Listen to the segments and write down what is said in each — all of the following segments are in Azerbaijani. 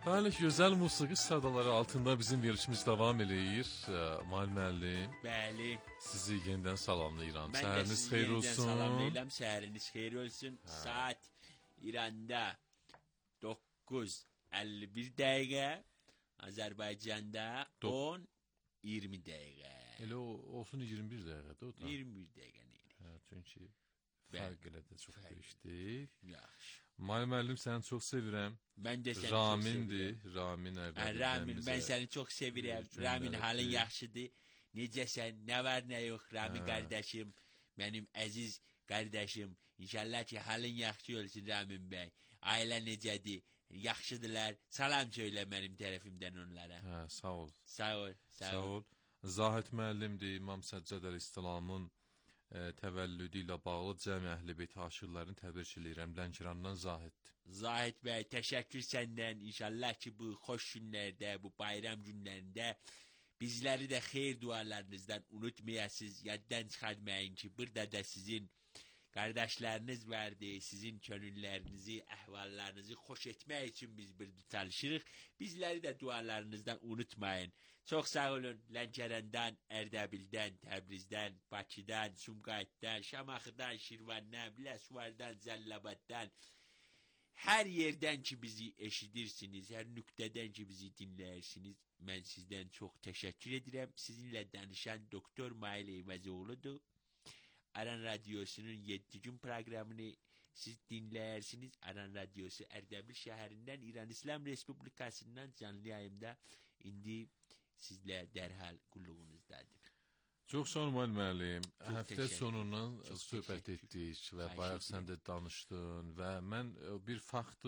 Bəli, gözəl musiqi sədaları altında bizim verilişimiz davam eləyir. Mal müəllim. Bəli. Sizi yenidən salamlayıram. Mən də sizi yenidən salamlayıram. Səhəriniz xeyir olsun. Saat İranda 9:51 dəqiqə. Azərbaycanda 10:20 dəqiqə. Elə olsun 21 dəqiqədə o da. 21 dəqiqə neydi? Hə, çünki fərq elə də çox dəyişdik. Yaxşı. Mal müəllim səni çox sevirəm. Mən də səni Ramindir. Ramin Ərdəbil. Ramin, mən səni çox sevirəm. Ramin, halın yaxşıdır. Necəsən? Nə var, nə yox? Ramin qardaşım, mənim əziz qardaşım. İnşallah ki, halın yaxşı olsun Ramin bəy. Ailə necədir? Yaxşıdırlar. Salam söylə mənim tərəfimdən onlara. Hə, sağ ol. Sağ ol. Sağ ol. Zahid müəllimdir. İmam Səccad Əleyhisselamın təvəllüdü ilə bağlı cəmi əhl-i beyt aşiqlərini təbrik edirəm. Lənkərandan Zahiddir. Zahid bəy, təşəkkür səndən. İnşallah ki, bu xoş günlərdə, bu bayram günlərində bizləri də xeyir dualarınızdan unutmayasınız. Yaddan çıxarmayın ki, burada da sizin qardaşlarınız vardır. Sizin könüllərinizi, əhvallarınızı xoş etmək üçün biz burada çalışırıq. Bizləri də dualarınızdan unutmayın. Çox sağ olun. Lənkərandan, Ərdəbildən, Təbrizdən, Bakıdan, Sumqayıtdan, Şamaxıdan, Şirvandan, Biləsuvardan, Zəllabaddan, hər yerdən ki bizi eşidirsiniz, hər nöqtədən ki bizi dinləyirsiniz, mən sizdən çox təşəkkür edirəm. Sizinlə danışan Doktor Mail Eyvazoğlu'dur. Aran Radyosu'nun 7 gün proqramını siz dinləyirsiniz. Aran Radyosu Ərdəbil şəhərindən İran İslam Respublikasından canlı yayımda indi sizlə dərhal qulluğunuzdadır. Çox sağ ol müəllim. Həftə sonundan söhbət etdik və bayaq sən də danışdın və mən bir faktı,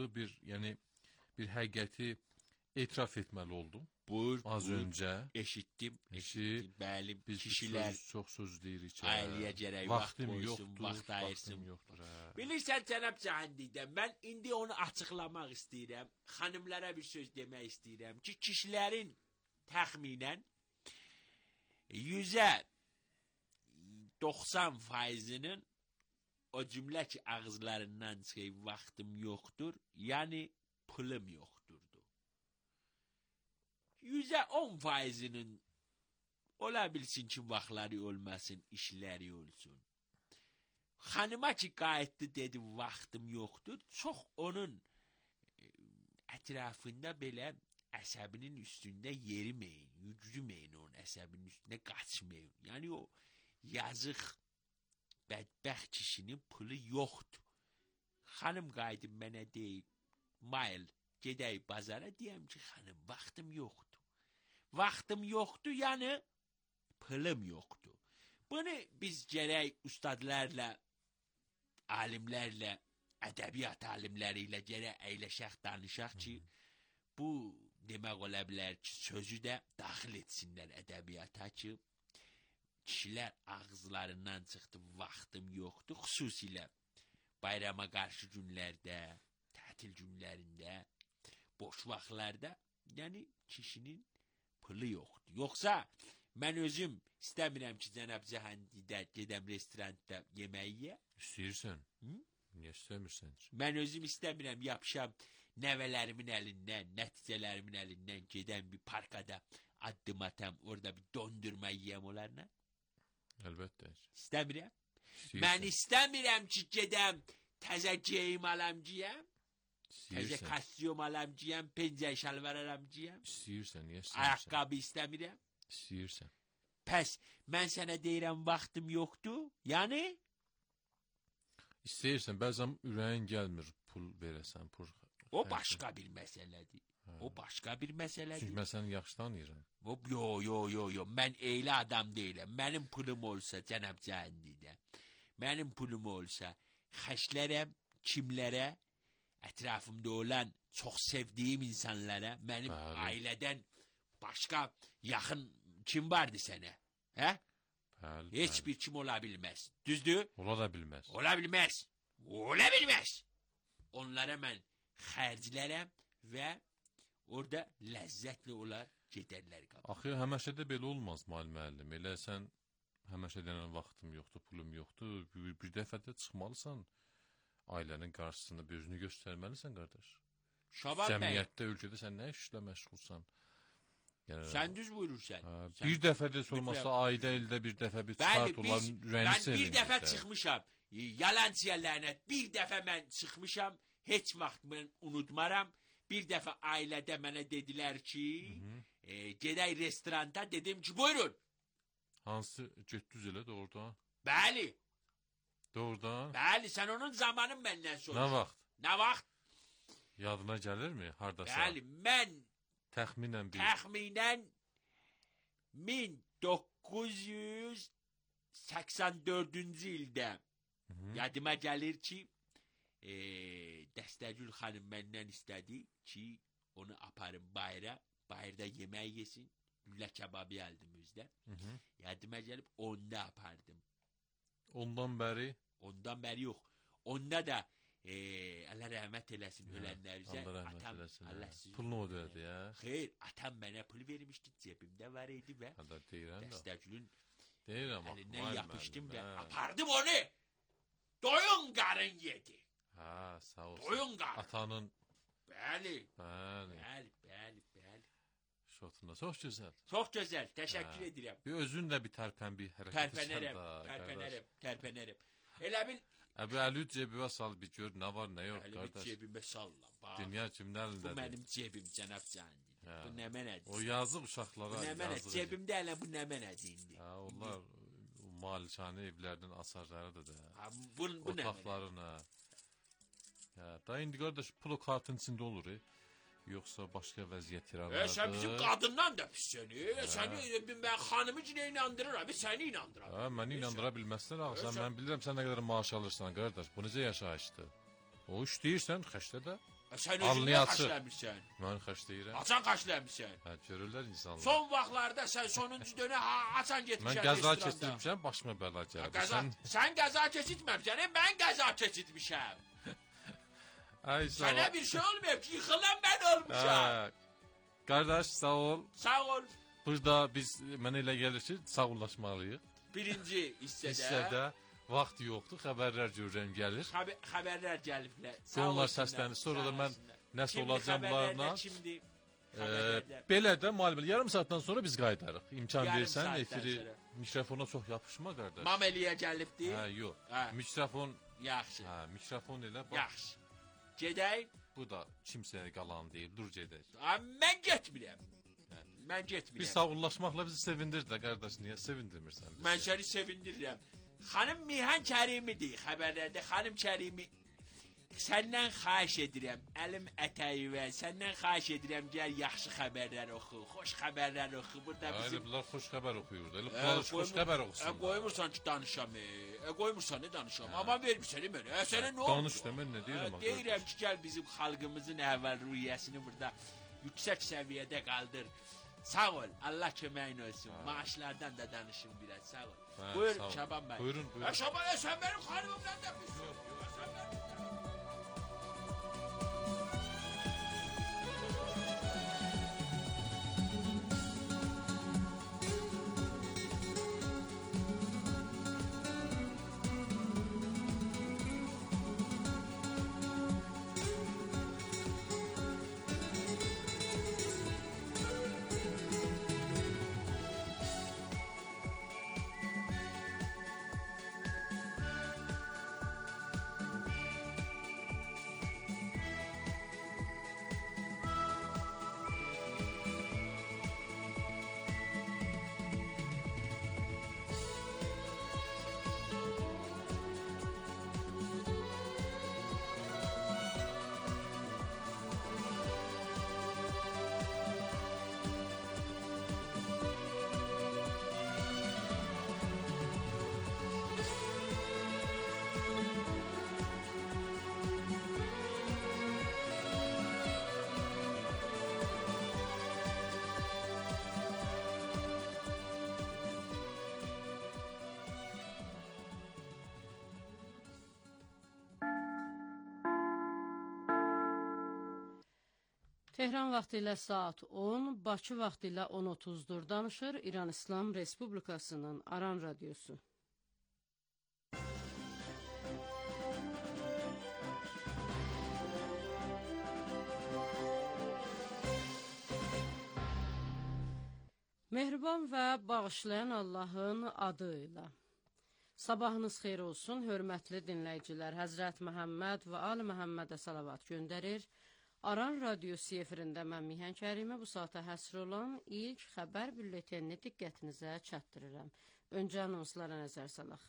bir həqiqəti etiraf etməli oldum. Az öncə eşitdim. Bəli, biz kişilər çox söz deyirik. Ailəyə gərək vaxt qoysun, vaxt ayırsın. Bilirsən cənab Cahandidə, mən indi onu açıqlamaq istəyirəm. Xanımlara bir söz demək istəyirəm ki, kişilərin təxminən 90%'nin o cümlə ki ağızlarından çıxıb vaxtım yoxdur, yəni pulum yoxdurdu. 10%'nin ola bilsin ki vaxtları olmasın, işləri olsun. Xanıma ki qayıtdı dedi vaxtım yoxdur, çox onun ətrafında belə əsəbinin üstündə yeriməyin, yüklüməyin onun əsəbinin üstündə qaçmayın. Yəni o yazıq, bədbəxt kişinin pulu yoxdur. Xanım qayıdıb mənə deyib, Mail, gedək bazara, deyəm ki, xanım, vaxtım yoxdur. Vaxtım yoxdur, yəni pulum yoxdur. Bunu biz gərək ustadlarla, alimlərlə, ədəbiyyat alimləri ilə gərək əyləşək, danışaq ki, bu demək ola bilər ki, sözü də daxil etsinlər ədəbiyyata ki, kişilər ağızlarından çıxdı, vaxtım yoxdur, xüsusilə bayrama qarşı günlərdə, tətil günlərində, boş vaxtlarda, yəni kişinin pulu yoxdur. Yoxsa mən özüm istəmirəm ki, cənab Cahandidə gedəm restoranda yemək yeyə. İstəyirsən? Niyə istəmirsən? Mən özüm istəmirəm, yapışam nəvələrimin əlindən, nəticələrimin əlindən gedəm bir parkada addım atam, orada bir dondurma yiyəm onlarla. Əlbəttə. İstəmirəm. Mən istəmirəm ki, gedəm təzə geyim alamcıyam. Təzə kostyum alamcıyam, pencə şalvar alamcıyam. İstəyirsən, niyə istəyirsən? Ayaqqabı istəmirəm. İstəyirsən. Pəs, mən sənə deyirəm, vaxtım yoxdur, yəni? İstəyirsən, bəzən ürəyin gəlmir, pul verəsən, pul. O başqa bir məsələdir. O başqa bir məsələdir. Çünki mən səni yaxşı tanıyıram. Yo, mən eylə adam deyiləm. Mənim pulum olsa, cənab Cahandidə, mənim pulum olsa, xəşlərəm, kimlərə, ətrafımda olan çox sevdiyim insanlara, mənim ailədən başqa yaxın kim vardı sənə? Hə? Heç bir kim ola bilməz. Düzdür? Ola da bilməz. Ola bilməz. Ola bilməz. Onlara mən xərclərəm və orada ləzzətli olar gedərlər qabaq. Axı, həməşə də belə olmaz, müəllim. Elə sən həməşə denən vaxtım yoxdur, pulum yoxdur. Bir dəfə də çıxmalısan ailənin qarşısında bir özünü göstərməlisən, qardaş. Şaban bəy, Cəmiyyətdə, ölkədə sən nə işlə məşğulsan? Yəni, sən düz buyurursan. bir dəfə də olmasa ayda, ildə bir dəfə bir Bəli, çıxart olan ürəyini mən bir sevindir. dəfə çıxmışam. Yalancıya lənət. Bir dəfə mən çıxmışam. Heç vaxt mən unutmaram. Bir dəfə ailədə mənə dedilər ki, gedək restoranda. Dedim ki, buyurun. Hansı getdiniz elə doğrudan? Bəli. Doğrudan? Bəli, sən onun zamanı məndən soruşdun. Nə vaxt? Nə vaxt? Yadına gəlirmi? Hardasa? Bəli, mən Təxminən bir. təxminən 1984-cü ildə yadıma gəlir ki, Dəstəgül xanım məndən istədi ki, onu aparım bayıra, bayırda yemək yesin, lülə kebabı aldım özdə. Yadıma gəlib onda apardım. Ondan bəri? Ondan bəri yox. Onda da Allah rəhmət eləsin ölənlərizə. Allah rəhmət eləsin. Allah pulunu o verdi ya. Xeyr, atam mənə pul vermişdi, cebimdə var idi və Hətta deyirəm də. Dəstəgülün Deyirəm yapışdım və apardım onu. Doyun qarın yedi. Ha, sağ olsun. Doyun qarın. Atanın. Bəli. Bəli. Şotunda. Çox gözəl. Çox gözəl. Təşəkkür edirəm. Bir özün də bir tərpən bir hərəkət etsən. Tərpənərəm. Elə bil Əbi əli cebimə sal bir gör nə var, nə yox, qardaş. Əli cebimə salla. Dünya kimin əlindədir? Bu mənim cebim, cənab Cahangir. Bu nə mənədir? O yazıq uşaqlara yazıq. Bu nə mənədir? Cebimdə elə bu nə mənədir indi? Ha, onlar malikanə evlərdən asarlarıdır da. Ha, bu nə mənədir? Otaqlarına. Da indi qardaş pul kartın içində olur, yoxsa başqa vəziyyət yaranır. Sən bizim qadından da pis səni. Səni mən xanımı cinə inandırıram, səni inandıram. Məni inandıra bilməzsən axı. Mən bilirəm sən nə qədər maaş alırsan qardaş. Bu necə yaşayışdır? O işləyirsən, xəstə də. Sən özündən xəstləmirsən. Mən xəstəyirəm. Açan xəstləmirsən. Görürlər insanlar. Son vaxtlarda sən sonuncu dönə açan getmişsən. Mən qəza keçirmişəm, başıma bəla gəldi. Sən qəza keçirtməmişsən, mən qəza keçirtmişəm. Sənə bir şey olmayıb ki, yıxılan mən olmuşam. Qardaş, sağ ol. Sağ ol. Burada biz, mənə elə gəlir ki, sağollaşmalıyıq. Birinci hissədə vaxt yoxdur, xəbərlər görürəm gəlir. Xəbərlər gəliblər. Onlar səslənir, sonra da mən nəsə olacam bunlarla. Kimdir? Belə də malum, yarım saatdan sonra biz qayıdarıq. İmkan versən, efiri mikrofona çox yapışma, qardaş. Mameliyə gəlibdir. Yox, mikrofon. Yaxşı. Mikrofon elə bax. Yaxşı. Gedək. Bu da kimsəyə qalan deyil, dur gedək. Mən getmirəm. Mən getmirəm. Bir sağollaşmaqla bizi sevindir də, qardaş, niyə sevindirmirsən bizi? Mən səni sevindirirəm. Xanım Mihan Kərimidir xəbərlərdə. Xanım Kərimi, səndən xahiş edirəm, əlim ətəyi səndən xahiş edirəm, gəl yaxşı xəbərlər oxu, xoş xəbərlər oxu. Burada bizim... Bunlar xoş xəbər oxuyurdu, elə xoş xəbər oxusun. Qoymursan ki, danışam, qoymursan, danışam. Amma vermirsən, mənə, sənə nə oldu? Danış da, mən nə deyirəm? Deyirəm ki, gəl bizim xalqımızın əhval-ruhiyyəsini burada yüksək səviyyədə qaldır. Sağ ol, Allah köməyin olsun. Maaşlardan da danışın biraz, sağ ol. Buyur Şaban bəy. Buyurun. Şaban, sən mənim xanımımdan da pis ol. Tehran vaxtı ilə saat 10, Bakı vaxtı ilə 10:30-dur. Danışır İran İslam Respublikasının Aran Radyosu. Mehriban və bağışlayan Allahın adı ilə. Sabahınız xeyir olsun, hörmətli dinləyicilər. Həzrət Məhəmməd və Ali Məhəmmədə salavat göndərir. Aran radiosu efirində mən Mihan Kərimə bu saata həsr olan ilk xəbər bülletenini diqqətinizə çatdırıram. Öncə anonslara nəzər salaq.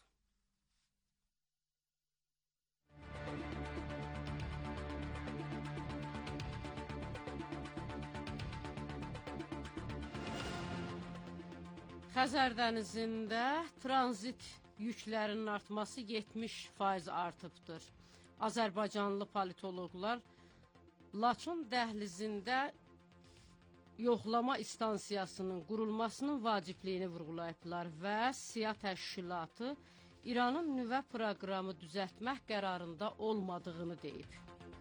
Xəzər dənizində tranzit yüklərinin artması 70% artıbdır. Azərbaycanlı politoloqlar Laçın dəhlizində yoxlama istansiyasının qurulmasının vacibliyini vurğulayıblar və SİA təşkilatı İranın nüvə proqramı düzəltmək qərarında olmadığını deyib.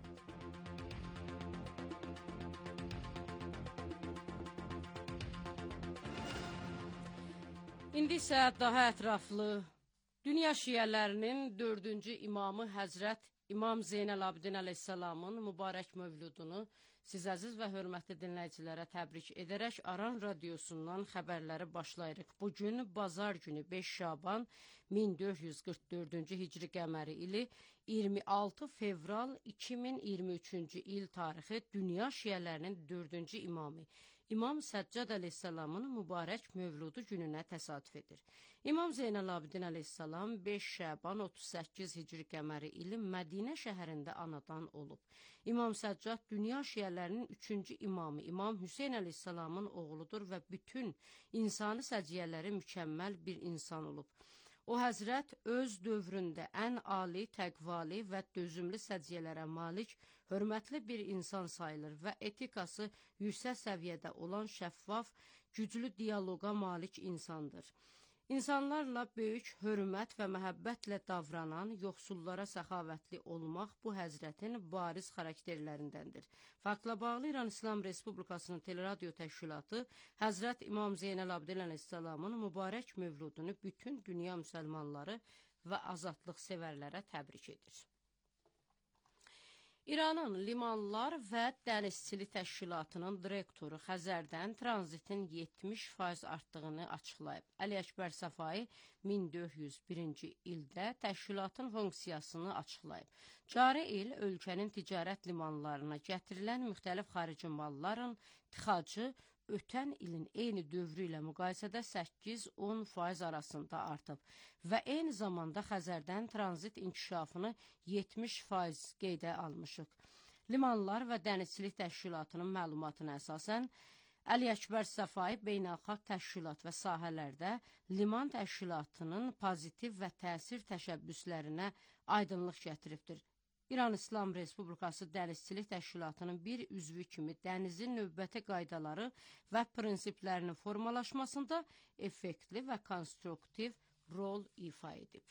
İndi isə daha ətraflı dünya şiələrinin 4-cü imamı Həzrət İmam Zeynəl Abidin əleyhissalamın mübarək mövludunu siz əziz və hörmətli dinləyicilərə təbrik edərək Aran radiosundan xəbərləri başlayırıq. Bugün bazar günü 5 Şaban 1444-cü hicri qəməri ili 26 fevral 2023-cü il tarixi dünya şiələrinin 4-cü imamı İmam Səccad əleyhissalamın mübarək mövludu gününə təsadüf edir. İmam Zeynəl Abidin əleyhissalam 5 Şaban 38 hicri qəməri ili Mədinə şəhərində anadan olub. İmam Səccad dünya şiələrinin 3-cü imamı İmam Hüseyn əleyhissalamın oğludur və bütün insani səciyyələri mükəmməl bir insan olub. O həzrət öz dövründə ən ali, təqvali və dözümlü səciyyələrə malik, hörmətli bir insan sayılır və etikası yüksək səviyyədə olan şəffaf, güclü diyaloqa malik insandır. İnsanlarla böyük hörmət və məhəbbətlə davranan, yoxsullara səxavətli olmaq bu həzrətin bariz xarakterlərindəndir. Faktla bağlı İran İslam Respublikasının Teleradio Təşkilatı Həzrət İmam Zeynəl Abidin əleyhissalamın mübarək mövludunu bütün dünya müsəlmanları və azadlıq sevərlərə təbrik edir. İranın Limanlar və Dənizçilik Təşkilatının direktoru Xəzərdən tranzitin 70% artdığını açıqlayıb. Əli Əkbər Səfai 1401-ci ildə təşkilatın funksiyasını açıqlayıb. Cari il ölkənin ticarət limanlarına gətirilən müxtəlif xarici malların tıxacı ötən ilin eyni dövrü ilə müqayisədə 8-10% arasında artıb və eyni zamanda Xəzərdən tranzit inkişafını 70% qeydə almışıq. Limanlar və Dənizçilik Təşkilatının məlumatına əsasən, Əli Əkbər Səfai beynəlxalq təşkilat və sahələrdə liman təşkilatının pozitiv və təsir təşəbbüslərinə aydınlıq gətiribdir. İran İslam Respublikası Dənizçilik Təşkilatının bir üzvü kimi dənizin növbəti qaydaları və prinsiplərinin formalaşmasında effektli və konstruktiv rol ifa edib.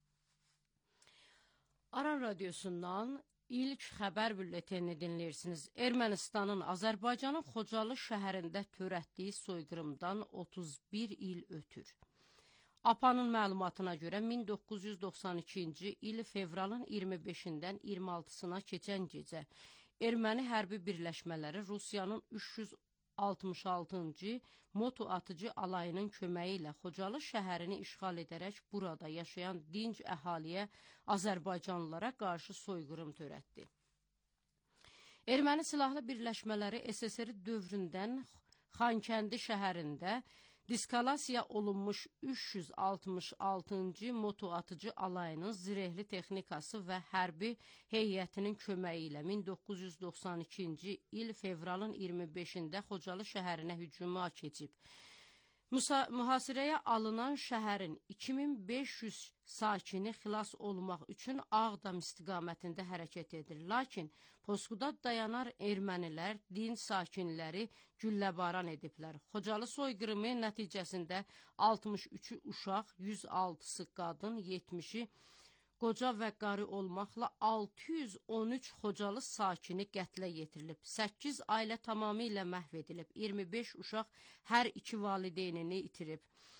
Aran radiosundan ilk xəbər bülletenini dinləyirsiniz. Ermənistanın Azərbaycanın Xocalı şəhərində törətdiyi soyqırımdan 31 il ötür. APA'nın məlumatına görə 1992-ci il fevralın 25-dən 26-sına keçən gecə erməni hərbi birləşmələri Rusiyanın 366-cı moto atıcı alayının köməyi ilə Xocalı şəhərini işğal edərək burada yaşayan dinc əhaliyə Azərbaycanlılara qarşı soyqırım törətdi. Erməni silahlı birləşmələri SSR dövründən Xankəndi şəhərində diskalasiya olunmuş 366-cı moto atıcı alayının zirehli texnikası və hərbi heyətinin köməyi ilə 1992-ci il fevralın 25-də Xocalı şəhərinə hücuma keçib. Mühasirəyə alınan şəhərin 2500 sakini xilas olmaq üçün Ağdam istiqamətində hərəkət edir. Lakin Poskuda dayanar ermənilər din sakinləri gülləbaran ediblər. Xocalı soyqırımı nəticəsində 63-ü uşaq, 106-sı qadın, 70-i qoca və qarı olmaqla 613 Xocalı sakini qətlə yetirilib. 8 ailə tamamilə məhv edilib. 25 uşaq hər iki valideynini itirib.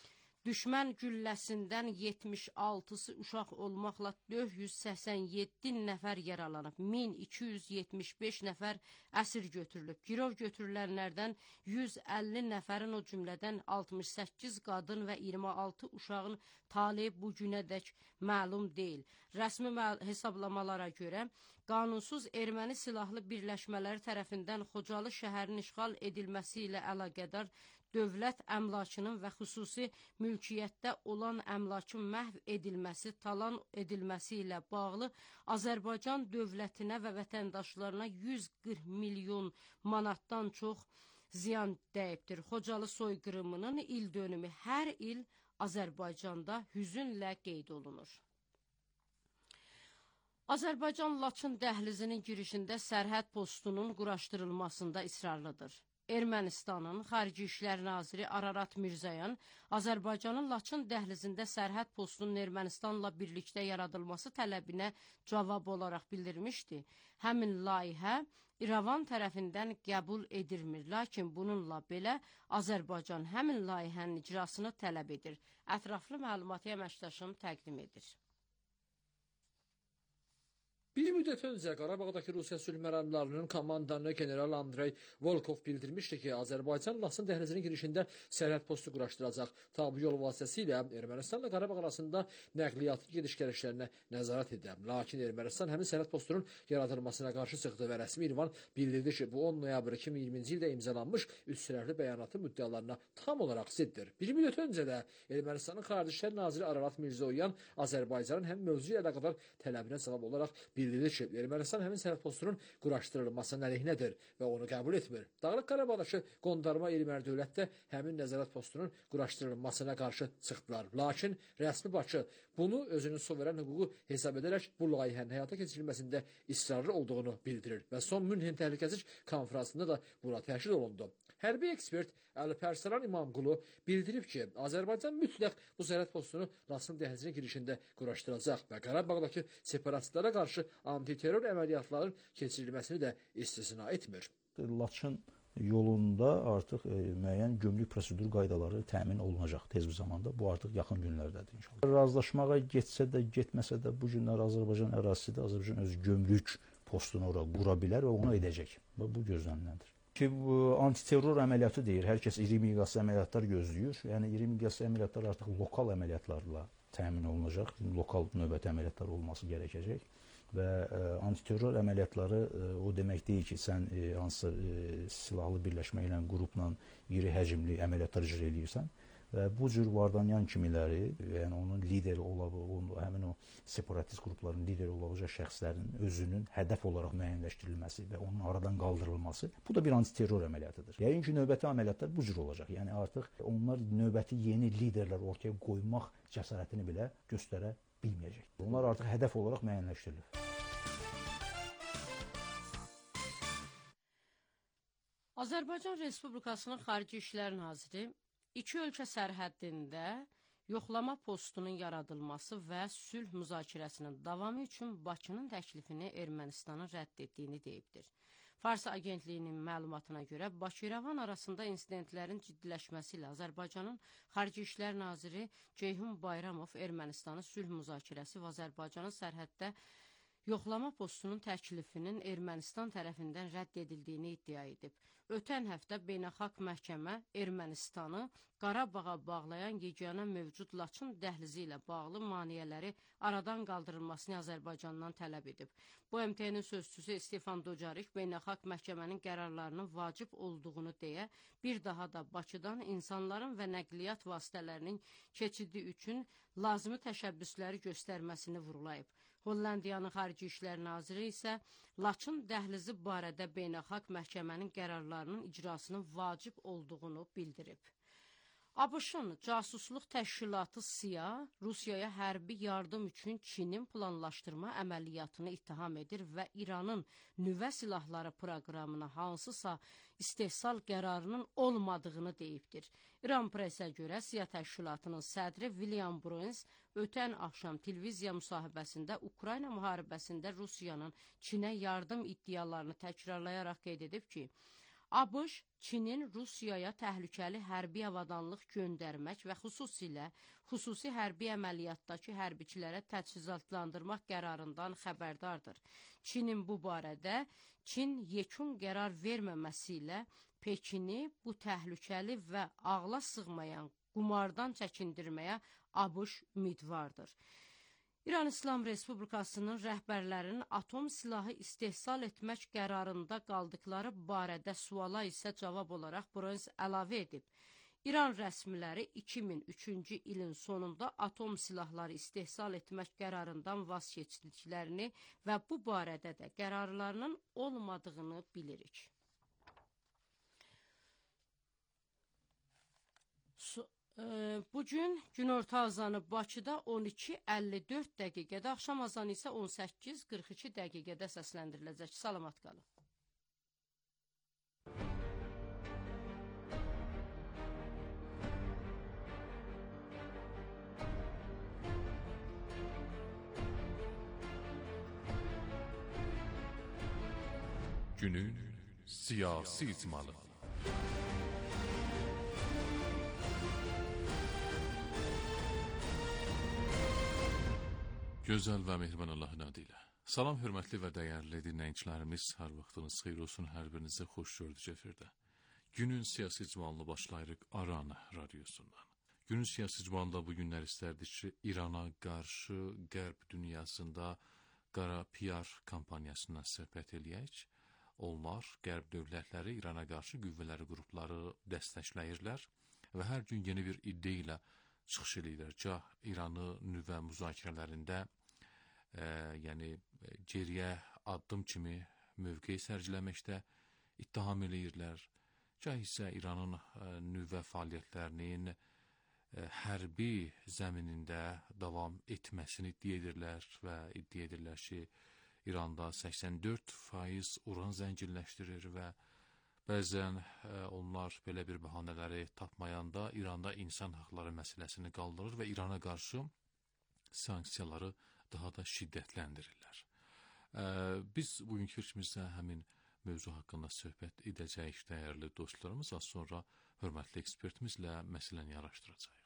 Düşmən gülləsindən 76-sı uşaq olmaqla 487 nəfər yaralanıb, 1275 nəfər əsir götürülüb. Girov götürülənlərdən 150 nəfərin, o cümlədən 68 qadın və 26 uşağın taleyi bu günədək məlum deyil. Rəsmi hesablamalara görə, qanunsuz erməni silahlı birləşmələri tərəfindən Xocalı şəhərinin işğal edilməsi ilə əlaqədar dövlət əmlakının və xüsusi mülkiyyətdə olan əmlakın məhv edilməsi, talan edilməsi ilə bağlı Azərbaycan dövlətinə və vətəndaşlarına 140 milyon manatdan çox ziyan dəyibdir. Xocalı soyqırımının il dönümü hər il Azərbaycanda hüzünlə qeyd olunur. Azərbaycan-Laçın dəhlizinin girişində sərhəd postunun quraşdırılmasında israrlıdır. Ermənistanın Xarici İşlər Naziri Ararat Mirzoyan Azərbaycanın Laçın dəhlizində sərhəd postunun Ermənistanla birlikdə yaradılması tələbinə cavab olaraq bildirmişdi. Həmin layihə İrəvan tərəfindən qəbul edilmir, lakin bununla belə Azərbaycan həmin layihənin icrasını tələb edir. Ətraflı məlumatı əməkdaşım təqdim edir. Bir müddət öncə Qarabağdakı Rusiya sülh məramlarının komandanı General Andrey Volkov bildirmişdi ki, Azərbaycan Laçın dəhlizinin girişində sərhəd postu quraşdıracaq. Ta bu yol vasitəsilə Ermənistanla Qarabağ arasında nəqliyyatın gediş-gəlişlərinə nəzarət edir. Lakin Ermənistan həmin sərhəd postunun yaradılmasına qarşı çıxdı və rəsmi İrəvan bildirdi ki, bu 10 noyabr 2020-ci ildə imzalanmış üç tərəfli bəyanatın müddəalarına tam olaraq ziddir. Bir müddət öncə də Ermənistanın Xarici İşlər Naziri Ararat Mirzoyan Azərbaycanın həm mövzu ilə əlaqədar tələbinə cavab olaraq bildirdi ki, Ermənistan həmin sərhəd postunun quraşdırılmasının əleyhinədir və onu qəbul etmir. Dağlıq Qarabağdakı qondarma erməni dövlət də həmin nəzarət postunun quraşdırılmasına qarşı çıxdılar. Lakin rəsmi Bakı bunu özünün suveren hüququ hesab edərək bu layihənin həyata keçirilməsində israrlı olduğunu bildirir və son Münhen Təhlükəsizlik konfransında da buna təşkil olundu. Hərbi ekspert Əlpərsalan İmamqulu bildirib ki, Azərbaycan mütləq bu sərhəd postunu Laçın dəhlizinin girişində quraşdıracaq və Qarabağdakı separatistlərə qarşı antiterror əməliyyatların keçirilməsini də istisna etmir. Laçın yolunda artıq müəyyən gömrük prosedur qaydaları təmin olunacaq tez bir zamanda. Bu artıq yaxın günlərdədir inşallah. Razılaşmağa getsə də, getməsə də bu günlər Azərbaycan ərazisidə Azərbaycan öz gömrük postunu ora qura bilər və onu edəcək. Bu gözləniləndir. Ki, bu antiterror əməliyyatı deyir. Hər kəs iri miqyaslı əməliyyatlar gözləyir. Yəni iri miqyaslı əməliyyatlar artıq lokal əməliyyatlarla təmin olunacaq. Lokal növbəti əməliyyatlar olması gərəkəcək. Və antiterror əməliyyatları o demək deyil ki, sən hansısa silahlı birləşmə ilə, qrupla iri həcmli əməliyyatlar icra edirsən. Və bu cür Vardanyan kimiləri, yəni onun lideri həmin o separatist qrupların lideri olacaq şəxslərin özünün hədəf olaraq müəyyənləşdirilməsi və onun aradan qaldırılması, bu da bir antiterror əməliyyatıdır. Yəqin ki, növbəti əməliyyatlar bu cür olacaq. Yəni artıq onlar növbəti yeni liderlər ortaya qoymaq cəsarətini belə göstərə bilməyəcək. Onlar artıq hədəf olaraq müəyyənləşdirilir. Azərbaycan Respublikasının Xarici İşlər Naziri İki ölkə sərhəddində yoxlama postunun yaradılması və sülh müzakirəsinin davamı üçün Bakının təklifini Ermənistanın rədd etdiyini deyibdir. Fars agentliyinin məlumatına görə Bakı-İrəvan arasında insidentlərin ciddiləşməsi ilə Azərbaycanın Xarici İşlər Naziri Ceyhun Bayramov Ermənistanın sülh müzakirəsi və Azərbaycanın sərhəddə yoxlama postunun təklifinin Ermənistan tərəfindən rədd edildiyini iddia edib. Ötən həftə Beynəlxalq Məhkəmə Ermənistanı Qarabağa bağlayan yeganə mövcud Laçın dəhlizi ilə bağlı maneələri aradan qaldırılmasını Azərbaycandan tələb edib. Bu MT-nin sözçüsü Stefan Docarik Beynəlxalq Məhkəmənin qərarlarının vacib olduğunu deyə, bir daha da Bakıdan insanların və nəqliyyat vasitələrinin keçidi üçün lazımi təşəbbüsləri göstərməsini vurğulayıb. Hollandiyanın Xarici İşlər Naziri isə Laçın dəhlizi barədə Beynəlxalq Məhkəmənin qərarlarının icrasının vacib olduğunu bildirib. ABŞ-ın casusluq təşkilatı CIA Rusiyaya hərbi yardım üçün Çinin planlaşdırma əməliyyatını ittiham edir və İranın nüvə silahları proqramına hansısa istehsal qərarının olmadığını deyibdir. İran presə görə CIA təşkilatının sədri William Burns ötən axşam televiziya müsahibəsində Ukrayna müharibəsində Rusiyanın Çinə yardım iddialarını təkrarlayaraq qeyd edib ki, ABŞ Çinin Rusiyaya təhlükəli hərbi avadanlıq göndərmək və xüsusilə xüsusi hərbi əməliyyatdakı hərbiçilərə təchizatlandırmaq qərarından xəbərdardır. Çinin bu barədə Çin yekun qərar verməməsi ilə Pekini bu təhlükəli və ağla sığmayan qumardan çəkindirməyə ABŞ ümidvardır. İran İslam Respublikasının rəhbərlərinin atom silahı istehsal etmək qərarında qaldıqları barədə suala isə cavab olaraq Brons əlavə edib. İran rəsmiləri 2003-cü ilin sonunda atom silahları istehsal etmək qərarından vaz keçdiklərini və bu barədə də qərarlarının olmadığını bilirik. Bugün günorta azanı Bakıda 12:54 dəqiqədə, axşam azanı isə 18:42 dəqiqədə səsləndiriləcək. Salamat qalın. Günün siyasi icmalı. Gözəl və mehriban Allahın adı ilə. Salam, hörmətli və dəyərli dinləyicilərimiz, hər vaxtınız xeyir olsun, hər birinizi xoş gördük efirdə. Günün siyasi icmalını başlayırıq Arana radiosundan. Günün siyasi icmalında bu günlər istərdik ki, İrana qarşı qərb dünyasında qara PR kampaniyasından söhbət eləyək. Onlar, qərb dövlətləri İrana qarşı qüvvələri, qrupları dəstəkləyirlər və hər gün yeni bir iddia ilə çıxış edirlər. Gah İranı nüvə müzakirələrində yəni geriyə addım kimi mövqe sərgiləməkdə ittiham eləyirlər. Gah isə İranın nüvə fəaliyyətlərinin hərbi zəminində davam etməsini iddia edirlər və iddia edirlər ki, İranda 84% uran zənginləşdirir və bəzən onlar belə bir bəhanələri tapmayanda İranda insan haqları məsələsini qaldırır və İrana qarşı sanksiyaları daha da şiddətləndirirlər. Biz bugünkü fikrimizdə həmin mövzu haqqında söhbət edəcəyik dəyərli dostlarımız. Az sonra hörmətli ekspertimizlə məsələni araşdıracağıq.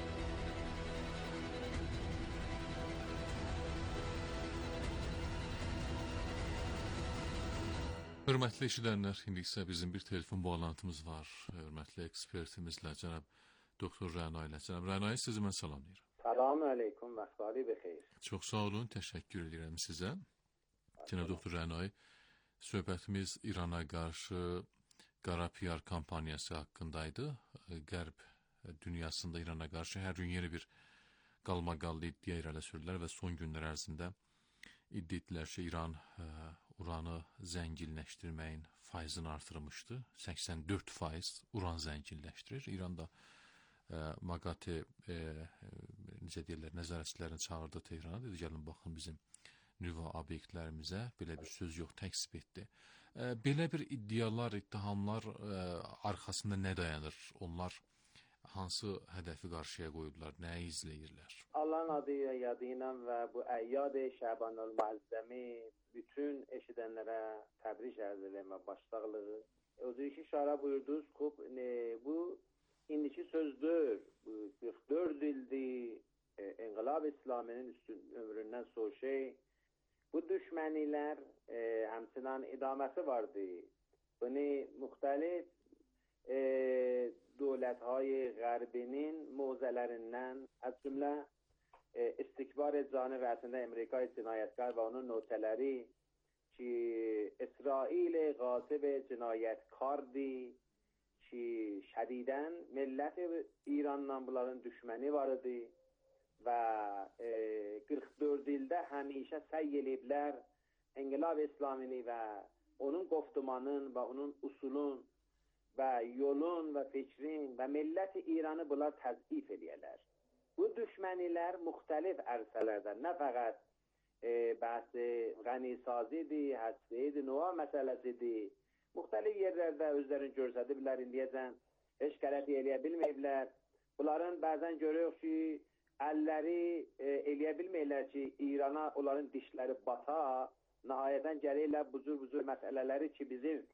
Hörmətli eşidənlər, indi isə bizim bir telefon bağlantımız var. Hörmətli ekspertimizlə, cənab Doktor Rəna ilə. Cənab Rənaya sizi mən salamlayıram. Selamun aleyküm, vaxtları bixeyr. Çox sağ olun, təşəkkür edirəm sizə. Cənab Doktor Rənay, söhbətimiz İrana qarşı qara PR kampaniyası haqqındaydı. Qərb dünyasında İrana qarşı hər gün yeni bir qalmaqallı iddia irəli sürdülər və son günlər ərzində iddia etdilər ki, İran uranı zənginləşdirməyin faizini artırmışdı. 84% uran zənginləşdirir. İranda Magate necə deyirlər, nəzarətçilərini çağırdı Tehrana, dedi, gəlin baxın bizim nüvə obyektlərimizə, belə bir söz yox, təksib etdi. Belə bir iddialar, ittihamlar arxasında nə dayanır? Onlar hansı hədəfi qarşıya qoyurlar, nəyi izləyirlər? Allah'ın adıyla yadıyla və bu əyyad-ı Şəbanül Müəzzəmi bütün eşidənlərə təbrik ərz eləmə başsağlığı. Özü iki şara buyurdunuz, bu indiki sözdür. Bu 44 ildir İnqilab İslaminin ömründən sonra bu düşmənilər həmçinin idaməsi vardı. Bunu müxtəlif dövlətهای qərbinin mövzələrindən, az cümlə istikbar canı və əslində Amerika'yı cinayətkar və onun notələri ki, İsrail qasib cinayətkardır ki, şədidən millət İranla bunların düşməni var idi və 44 ildə həmişə səy eləyiblər İnqilab İslamini və onun qoftumanın və onun usulun və yolun və fikrin və milləti İranı bunlar təzif edəyələr. Bu düşmənilər müxtəlif ərsələrdə, nə fəqət bəhsi qənisazidir, həsdidir, nüva məsələsidir. Müxtəlif yerlərdə özlərini görsədiblər, indiyəcən heç qələti eləyə bilməyiblər. Bunların bəzən görürük ki, əlləri eləyə bilməyirlər ki, İrana onların dişləri bata, nəhayədən gəlirlər bu cür məsələləri ki, bizim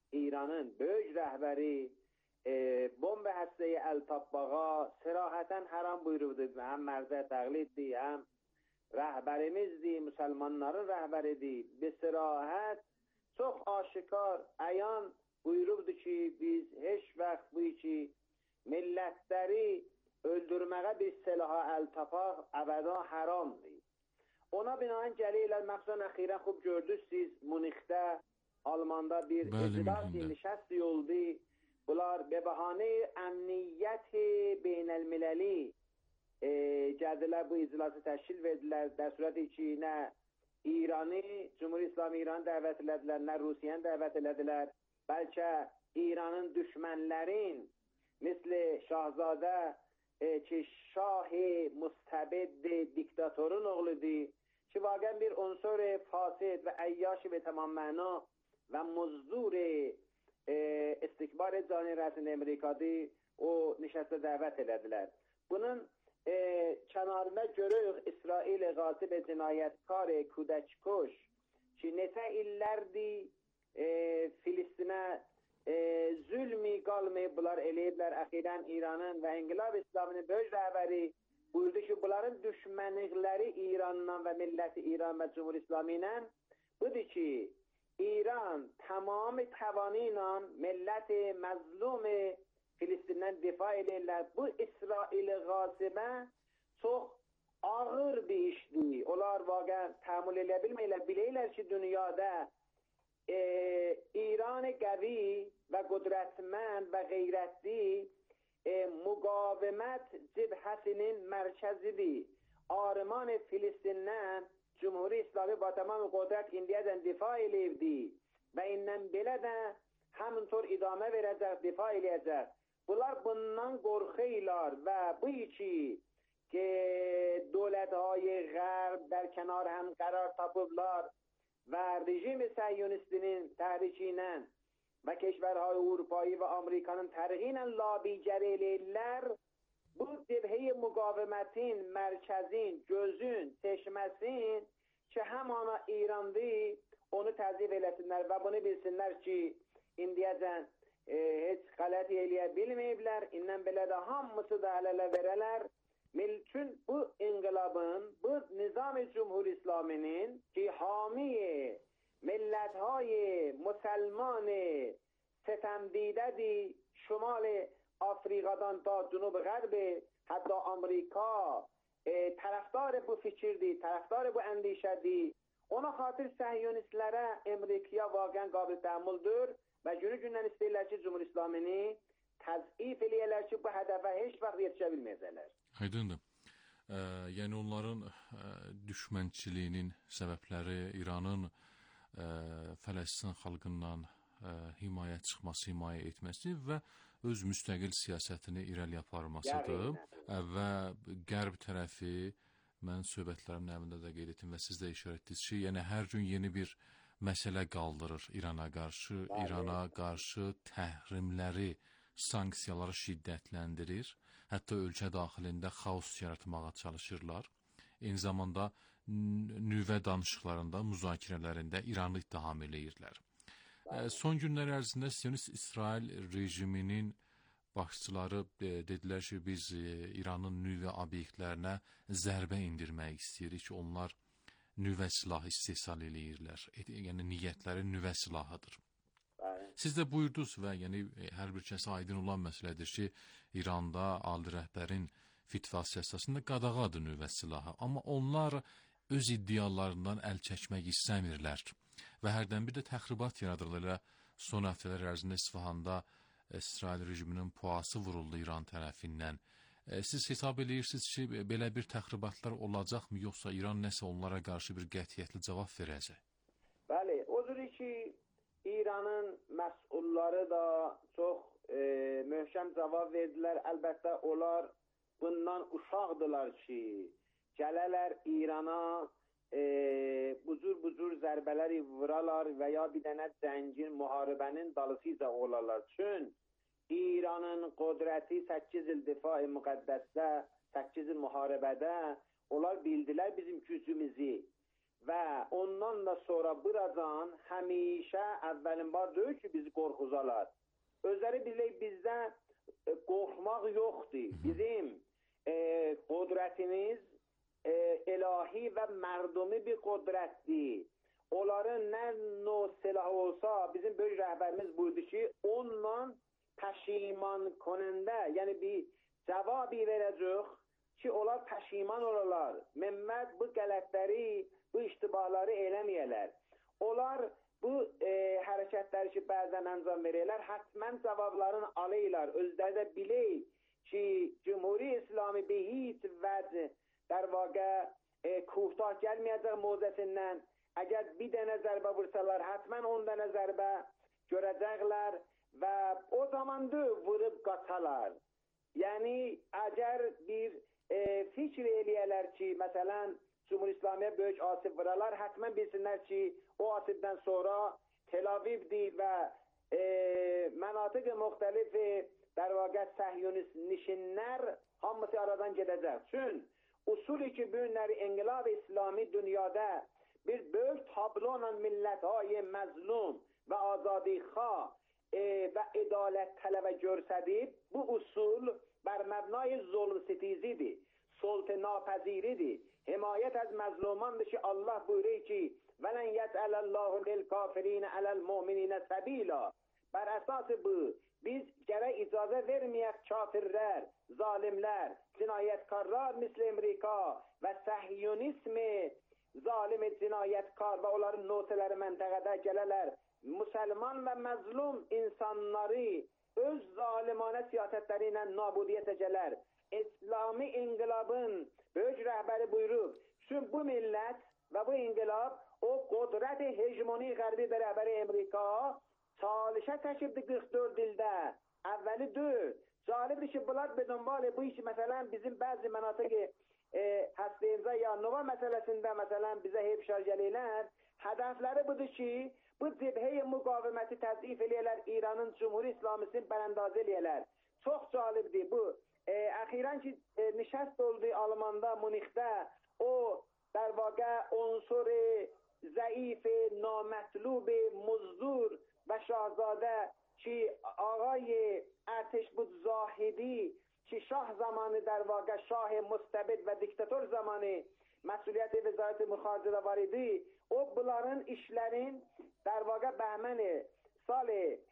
İranın böyük rəhbəri bomba həstəyi Əl-Tabbağa sərahətən haram buyurubdur. Həm mərzə təqliddir, həm rəhbərimizdir, müsəlmanların rəhbəridir. Bir sərahət çox aşikar, əyan buyurubdur ki, biz heç vaxt bu iki millətləri öldürməyə bir silaha əl tapaq əbəda haramdır. Ona binaen gəlirlər, məxsusən əxirən xub gördünüz siz Munixdə, Almanda bir iclas nişəsti oldu. Bunlar به بهانه امنیت بین المللی gəldilər, bu iclası təşkil verdilər. در صورتی ki, nə İranı, Cumhuriyet İslamı İranı dəvət elədilər, nə Rusiyanı dəvət elədilər. Bəlkə İranın düşmənlərin, misli Şahzadə ki, Şah-ı Müstəbid diktatorun oğludur, ki, واقعا bir unsur fasid və əyyaş به tamam məna və muzdur istikbar cani rəsmində Amerika'da o nişəstə dəvət elədilər. Bunun kənarında görürük İsrail qasib cinayətkar kudəkkoş ki, neçə illərdir Filistinə zülmi qalmayıblar, eləyiblər. Əxirən İranın və İnqilab İslamının böyük rəhbəri buyurdu ki, bunların düşmənlikləri İrandan və milləti İran və Cumhur İslamı ilə budur ki, İran tamam təvanıyla millət məzlum Filistin'dən difa edirlər. Bu İsrail qasibə çox ağır bir işdir. Onlar vaqəən təhammül edə bilməyirlər. Bilirlər ki, dünyada İran qəvi və qudrətmənd və qeyrətli müqavimət cibhəsinin mərkəzidir. Arman Filistin'dən Cumhuri İslami با تمام قدرت indiyədən difa eləyirdi və indən belə də həmintor idamə verəcək, difa eləyəcək. Bunlar bundan qorxuylar və bu iki ki, dövlətهای غرب در کنار هم قرار tapıblar və rejim səhyonistinin təhriki ilə və کشورهای اروپایی və Amerikanın tərği ilə labiگری eləyirlər. Bu cibhə müqavimətin, mərkəzin, gözün, çeşməsin ki, həmana İrandır, onu təzif eləsinlər və bunu bilsinlər ki, indiyəcən heç qələt eləyə bilməyiblər. İndən belə də hamısı da əl-ələ verələr. Çünki bu inqilabın, bu nizam-ı Cumhur İslaminin ki, hami milləthay müsəlman ستمدیده‌دی شمال آفریقادان تا جنوب غرب حتی آمریکا طرفدار bu fikirdi, طرفدار bu əndişədi. Ona xatir səhyonistlərə Amerikaya vaqəən qabil təhammüldür və günü-gündən istəyirlər ki, Cumhur İslamini təzif eləyərlər ki, bu hədəfə heç vaxt yetişə bilməyəcəklər. Aydındır. Yəni onların düşmənçiliyinin səbəbləri İranın Fələstin xalqından himayə çıxması, himayə etməsi və öz müstəqil siyasətini irəli aparmasıdır. Və qərb tərəfi, mən söhbətlərimin əvvəlində də qeyd etdim və siz də işarət etdiniz ki, yəni hər gün yeni bir məsələ qaldırır İrana qarşı təhrimləri, sanksiyaları şiddətləndirir. Hətta ölkə daxilində xaos yaratmağa çalışırlar. Eyni zamanda nüvə danışıqlarında, müzakirələrində İranı ittiham eləyirlər. Son günlər ərzində Siyonist İsrail rejiminin başçıları dedilər ki, biz İranın nüvə obyektlərinə zərbə indirmək istəyirik ki, onlar nüvə silahı istehsal eləyirlər. Yəni niyyətləri nüvə silahıdır. Siz də buyurdunuz və yəni hər bir kəsə aydın olan məsələdir ki, İranda ali rəhbərin fitvası əsasında qadağadır nüvə silahı. Amma onlar öz iddialarından əl çəkmək istəmirlər. Və hərdən bir də təxribat yaradırlar. Elə son həftələr ərzində İsfahanda İsrail rejiminin puası vuruldu İran tərəfindən. Siz hesab edirsiniz ki, belə bir təxribatlar olacaqmı, yoxsa İran nəsə onlara qarşı bir qətiyyətli cavab verəcək? Bəli, odur ki, İranın məsulları da çox möhkəm cavab verdilər. Əlbəttə, onlar bundan uşaqdılar ki, gələrlər İrana bu cür zərbələri vuralar və ya bir dənə zəngin müharibənin dalısıca olarlar. Çünki İranın qudrəti 8 il difai müqəddəsdə, 8 il müharibədə onlar bildilər bizim gücümüzü və ondan da sonra buradan həmişə əvvəlin var deyil ki, bizi qorxuzalar. Özləri bizdə qorxmaq yoxdur. Bizim qudretimiz ilahi və mərdumi bir qudretdir. Onların nə növ silah olsa, bizim böyük rəhbərimiz buyurdu ki, onunla pəşiman konəndə, yəni bir cavabı verəcək ki, onlar pəşiman olalar. Məmməd bu qələtləri, bu iştibahları eləməyələr. Onlar bu hərəkətləri ki, bəzən əncam verirlər, hətmən cavablarını alırlar. Özləri də bilək ki, Cumhuri İslami bir heç vəcd در واقع کوتاه gəlməyəcək mövzəsindən. Əgər bir dənə zərbə vursalar, həttəmən 10 dənə zərbə görəcəklər və o zaman da vurub qaçalar. Yəni, əgər bir fikir eləyələr ki, məsələn, Cumhur İslamiyə böyük asib vuralar, həttəmən bilsinlər ki, o asibdən sonra Tel Avivdir və mənatiq müxtəlif در واقع səhyonist nişinlər hamısı aradan gedəcək. Çünki usulü ki, bugünləri İnqilab İslami dünyada bir böyük tablola millətهای məzlum və azadixah və ədalət tələbə görsədib, bu usul bər məbnay zulm sitizidir, sulh napəziridir, himayət az məzlumandır ki, Allah buyurur ki, وَلَنْ يَجْعَلَ اللّٰهُ لِلْكَافِرِينَ عَلَى الْمُؤْمِنِينَ سَبِيلًا. Bər əsası bu, biz gərək icazə verməyək kafirlər, zalimlər, cinayətkarlar misli Amerika və səhyonizmi zalim cinayətkar və onların notələri məntəqədə gələlər, müsəlman və məzlum insanları öz zalimanə siyasətləri ilə nabudiyyət edəcəklər. İslami inqilabın böyük rəhbəri buyurub, çünki bu millət və bu inqilab o qudret hegemoni qərbi bərabər Amerika çalışə çəkibdi 44 ildə. Əvvəli 4. Cəlibdir ki, bunlar be dönbalı bu işi məsələn bizim bəzi mənatiqi həstəyimizə ya nova məsələsində məsələn bizə hep şərh eləyirlər. Hədəfləri budur ki, bu cəbhə-i müqaviməti təzif eləyərlər, İranın Cumhur İslamisini bərəndazı eləyərlər. Çox cəlibdir bu. Əxirən ki, nişəst oldu Almanda, Munixdə, o در واقع عنصر ضعیف نامطلوب مزدور و شاهزاده که آقای ارتش بود زاهدی که شاه زمان در واقع شاه مستبد و دیکتاتور زمان مسئولیت وزارت مخارجه واردی o bunların işlerin در واقع بهمن سال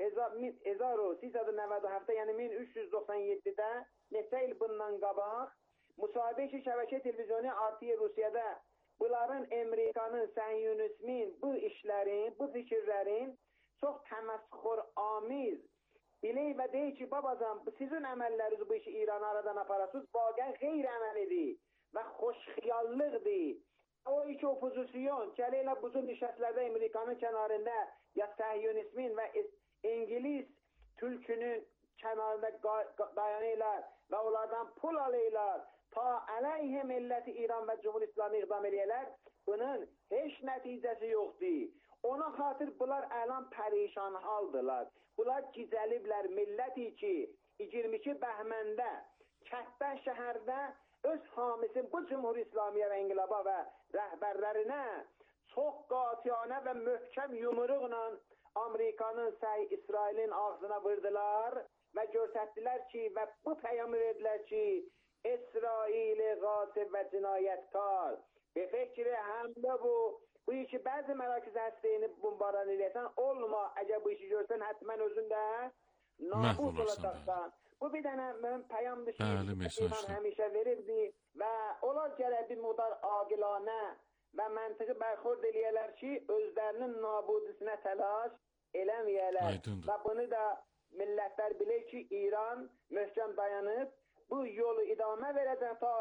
1397 yani 1397'de neçə il bundan qabaq müsahibə-i şəbəkə televizyonu artıya Rusiyada bunların Amerikanın, səhyonizmin bu işlərin, bu fikirlərin çox təməssxur amiz bilək və deyək ki, babacan, sizin əməlləriniz bu işi İranı aradan aparasınız, vaqən qeyri-əməlidir və xoşxiyallıqdır. O iki opozisyon, gələklə bu nişəstlərdə Amerikanın kənarında ya səhyonizmin və İngiliz türkünün kənarında dayanırlar və onlardan pul alırlar. Ta əleyhə milləti İran və Cumhur İslami iqdam eləyərlər, bunun heç nəticəsi yoxdur. Ona xatir bunlar əlan pərişan haldılar. Bunlar gizəliblər milləti ki, 22 bəhməndə, kətdən şəhərdə öz hamisin bu Cumhur İslamiyə və İnqilaba və rəhbərlərinə çox qatiyanə və möhkəm yumruqla Amerikanın İsrailin ağzına vurdular və göstərdilər ki, və bu peyamı verdilər ki, İsrail qasib və cinayətkar به فکر حمله bu işi bəzi mərakiz həstəyini bombaran eləyəsən olma, əgər bu işi görsən həttəmən özündə nabud olacaqsan. Bu bir dənə mühüm pəyamdır ki, İran həmişə verirdi və onlar gərək bir müqdar aqilanə və məntiqi bərxurd eləyələr ki, özlərinin nabudisinə təlaş eləməyələr. Və bunu da millətlər bilir ki, İran möhkəm dayanıb bu yolu idamə verəcək ta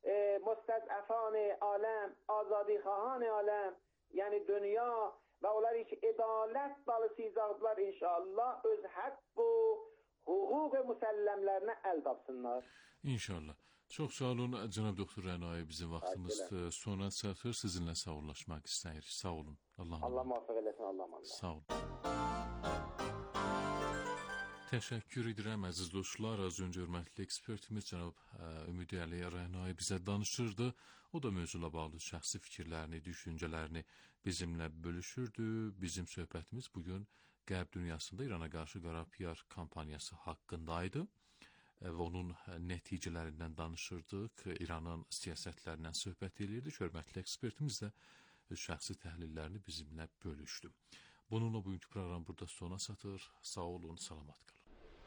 مستضعفان عالم آزادی خواهان عالم یعنی دنیا و onlar hiç adalet balı sizaklar inşallah öz hak bu hukuk müsellemlerine el tapsınlar. İnşallah. Çox sağ olun cənab doktor Rənai, bizim vaxtımızdır. Sonra çatır sizinlə sağollaşmaq istəyirik. Sağ olun. Allah muvaffaq eləsin, Allah. Sağ olun. Təşəkkür edirəm əziz dostlar. Az öncə hörmətli ekspertimiz cənab Ümidi Əliyə Rəhnai bizə danışırdı. O da mövzula bağlı şəxsi fikirlərini, düşüncələrini bizimlə bölüşürdü. Bizim söhbətimiz bugün Qərb dünyasında İrana qarşı qara PR kampaniyası haqqındaydı və onun nəticələrindən danışırdıq. İranın siyasətlərindən söhbət edirdik. Hörmətli ekspertimiz də şəxsi təhlillərini bizimlə bölüşdü. Bununla bugünkü proqram burada sona çatır. Sağ olun, salamat qalın.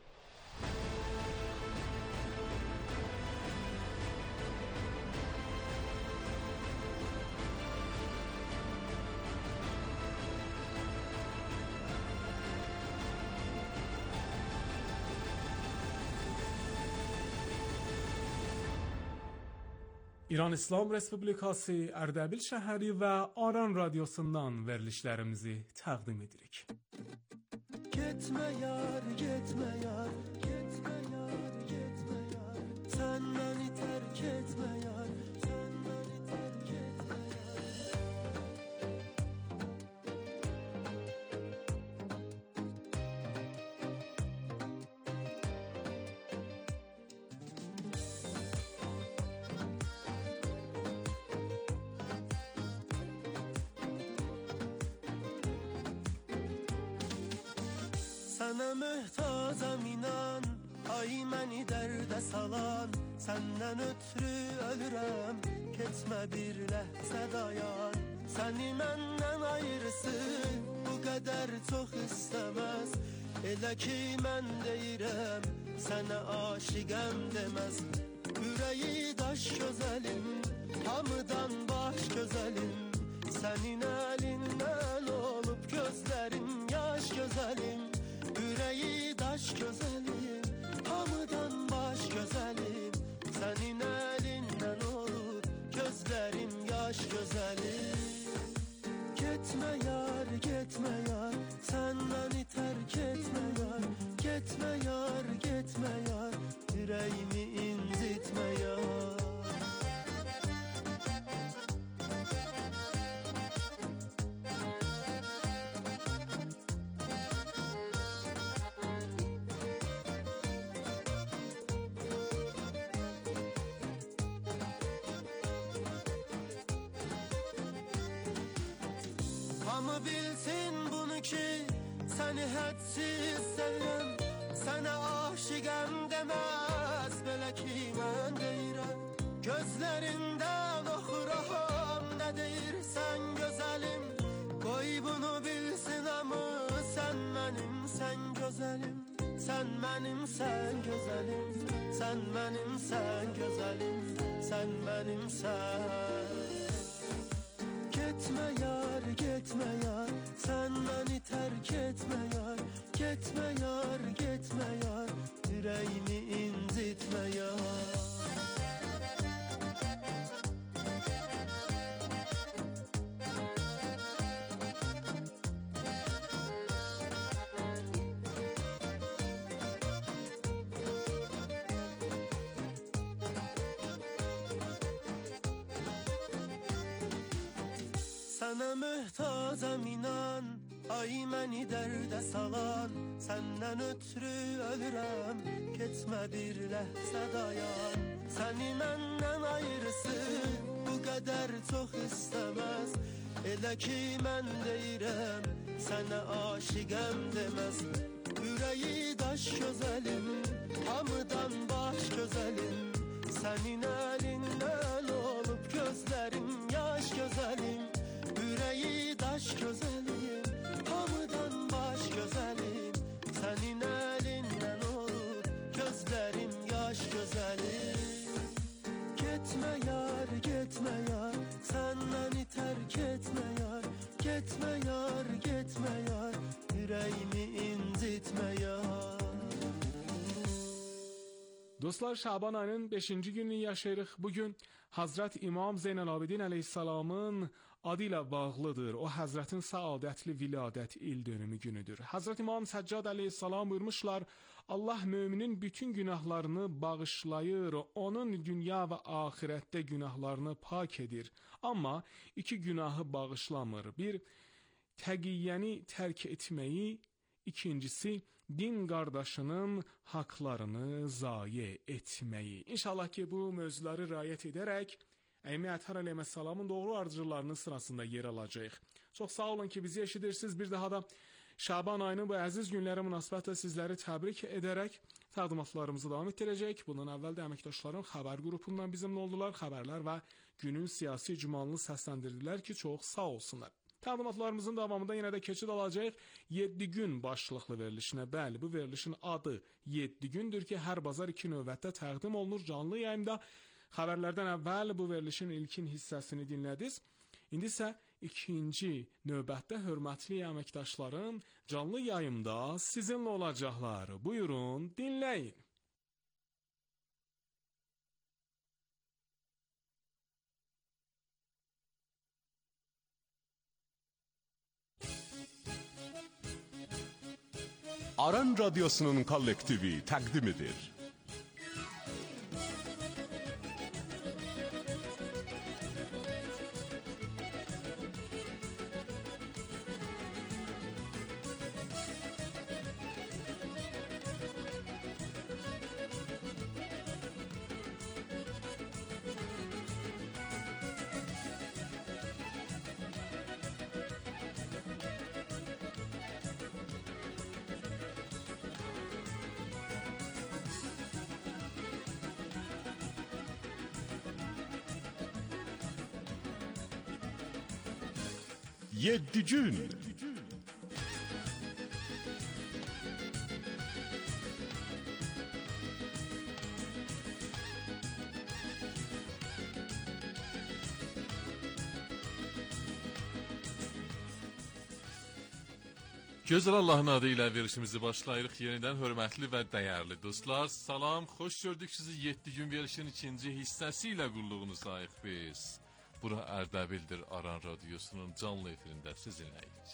İran İslam Respublikası Ərdəbil şəhəri və Aran radiosundan verilişlərimizi təqdim edirik. Getmə yar, getmə yar, getmə yar, getmə yar. Sən məni tərk etmə yar, sən məni tərk etmə Sənə möhtacam inan, ay məni dərdə salan. Səndən ötürü ölürəm, keçmə bir ləhzə dayan. Səni məndən ayırsın, bu qədər çox istəməz. Elə ki mən deyirəm, sənə aşiqəm deməz. Ürəyi daş gözəlim, hamıdan baş gözəlim. Sənin əlindən olub gözlərim yaş gözəlim. Ürəyi daş gözəlim, hamıdan baş gözəlim. Sənin əlindən olur gözlərim yaş gözəlim. Getmə yar, getmə yar, sən məni tərk etmə yar. Getmə yar, getmə yar, ürəyimi incitmə yar. Hamı bilsin bunu ki, səni hədsiz sevirəm. Sənə aşiqəm deməz, belə ki mən deyirəm. Gözlərindən oxuram, nə deyirsən gözəlim. Qoy bunu bilsin hamı, sən mənim, sən gözəlim. Sən mənim, sən gözəlim. Sən mənim, sən gözəlim. Sən mənim, sən. Getmə yar, getmə yar, sən məni tərk etmə yar. Getmə yar, getmə yar, ürəyimi incitmə yar. Sənə möhtacam inan, ay məni dərdə salan. Səndən ötürü ölürəm, keçmə bir ləhzə dayan. Səni məndən ayırsın, bu qədər çox istəməz. Elə ki mən deyirəm, sənə aşiqəm deməz. Ürəyi daş gözəlim, hamıdan baş gözəlim. Sənin əlindən olub gözlərim yaş gözəlim. Ürəyi daş gözəlim, hamıdan baş gözəlim. Sənin əlindən olub gözlərim yaş gözəlim. Getmə yar, getmə yar, sən məni tərk etmə yar. Getmə yar, getmə yar, ürəyimi incitmə yar. Dostlar, Şaban ayının 5-ci gününü yaşayırıq. Bugün Hazret İmam Zeynəlabidin əleyhissalamın adı ilə bağlıdır. O Həzrətin səadətli viladət il dönümü günüdür. Hazret İmam Səccad əleyhissalam buyurmuşlar, Allah müminin bütün günahlarını bağışlayır, onun dünya və axirətdə günahlarını pak edir. Amma iki günahı bağışlamır. Bir, təqiyyəni tərk etməyi, ikincisi, din qardaşının haqlarını zayi etməyi. İnşallah ki, bu mövzuları riayət edərək Əmi Ətər əleyhissalamın doğru ardıcılarının sırasında yer alacağıq. Çox sağ olun ki, bizi eşidirsiniz. Bir daha da Şaban ayının bu əziz günləri münasibətilə sizləri təbrik edərək təqdimatlarımızı davam etdirəcək. Bundan əvvəl də əməkdaşlarım xəbər qrupundan bizimlə oldular. Xəbərlər və günün siyasi icmalını səsləndirdilər ki, çox sağ olsunlar. Təqdimatlarımızın davamında yenə də keçid alacağıq 7 gün başlıqlı verilişinə. Bəli, bu verilişin adı 7 gündür ki, hər bazar 2 növbətdə təqdim olunur canlı yayımda. Xəbərlərdən əvvəl bu verilişin ilkin hissəsini dinlədiniz. İndi isə ikinci növbətdə hörmətli əməkdaşlarım canlı yayımda sizinlə olacaqlar. Buyurun, dinləyin. Aran Radyosu'nun kollektivi təqdim edir. Yedi gün. Gözəl Allahın adı ilə verilişimizi başlayırıq yenidən hörmətli və dəyərli dostlar. Salam, xoş gördük sizi 7 gün verilişin ikinci hissəsi ilə qulluğunuzayıq biz. Bura Ərdəbildir Aran Radyosu'nun canlı efirində sizinləyik.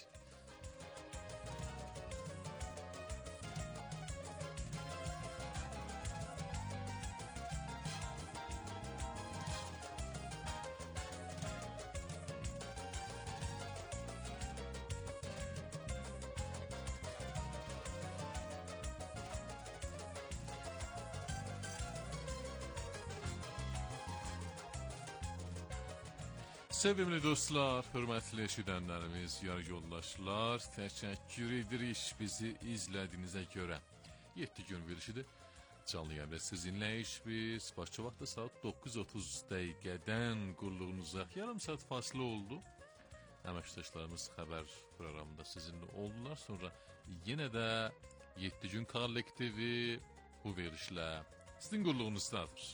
Sevimli dostlar, hörmətli eşidənlərimiz, yar yoldaşlar, təşəkkür edirik bizi izlədiyinizə görə. 7 gün verilişidir. Canlı yayımda sizinləyik biz. Başqa vaxtda saat 9:30 dəqiqədən qulluğunuza yarım saat fasilə oldu. Əməkdaşlarımız xəbər proqramında sizinlə oldular. Sonra yenə də 7 gün kollektivi bu verilişlə sizin qulluğunuzdadır.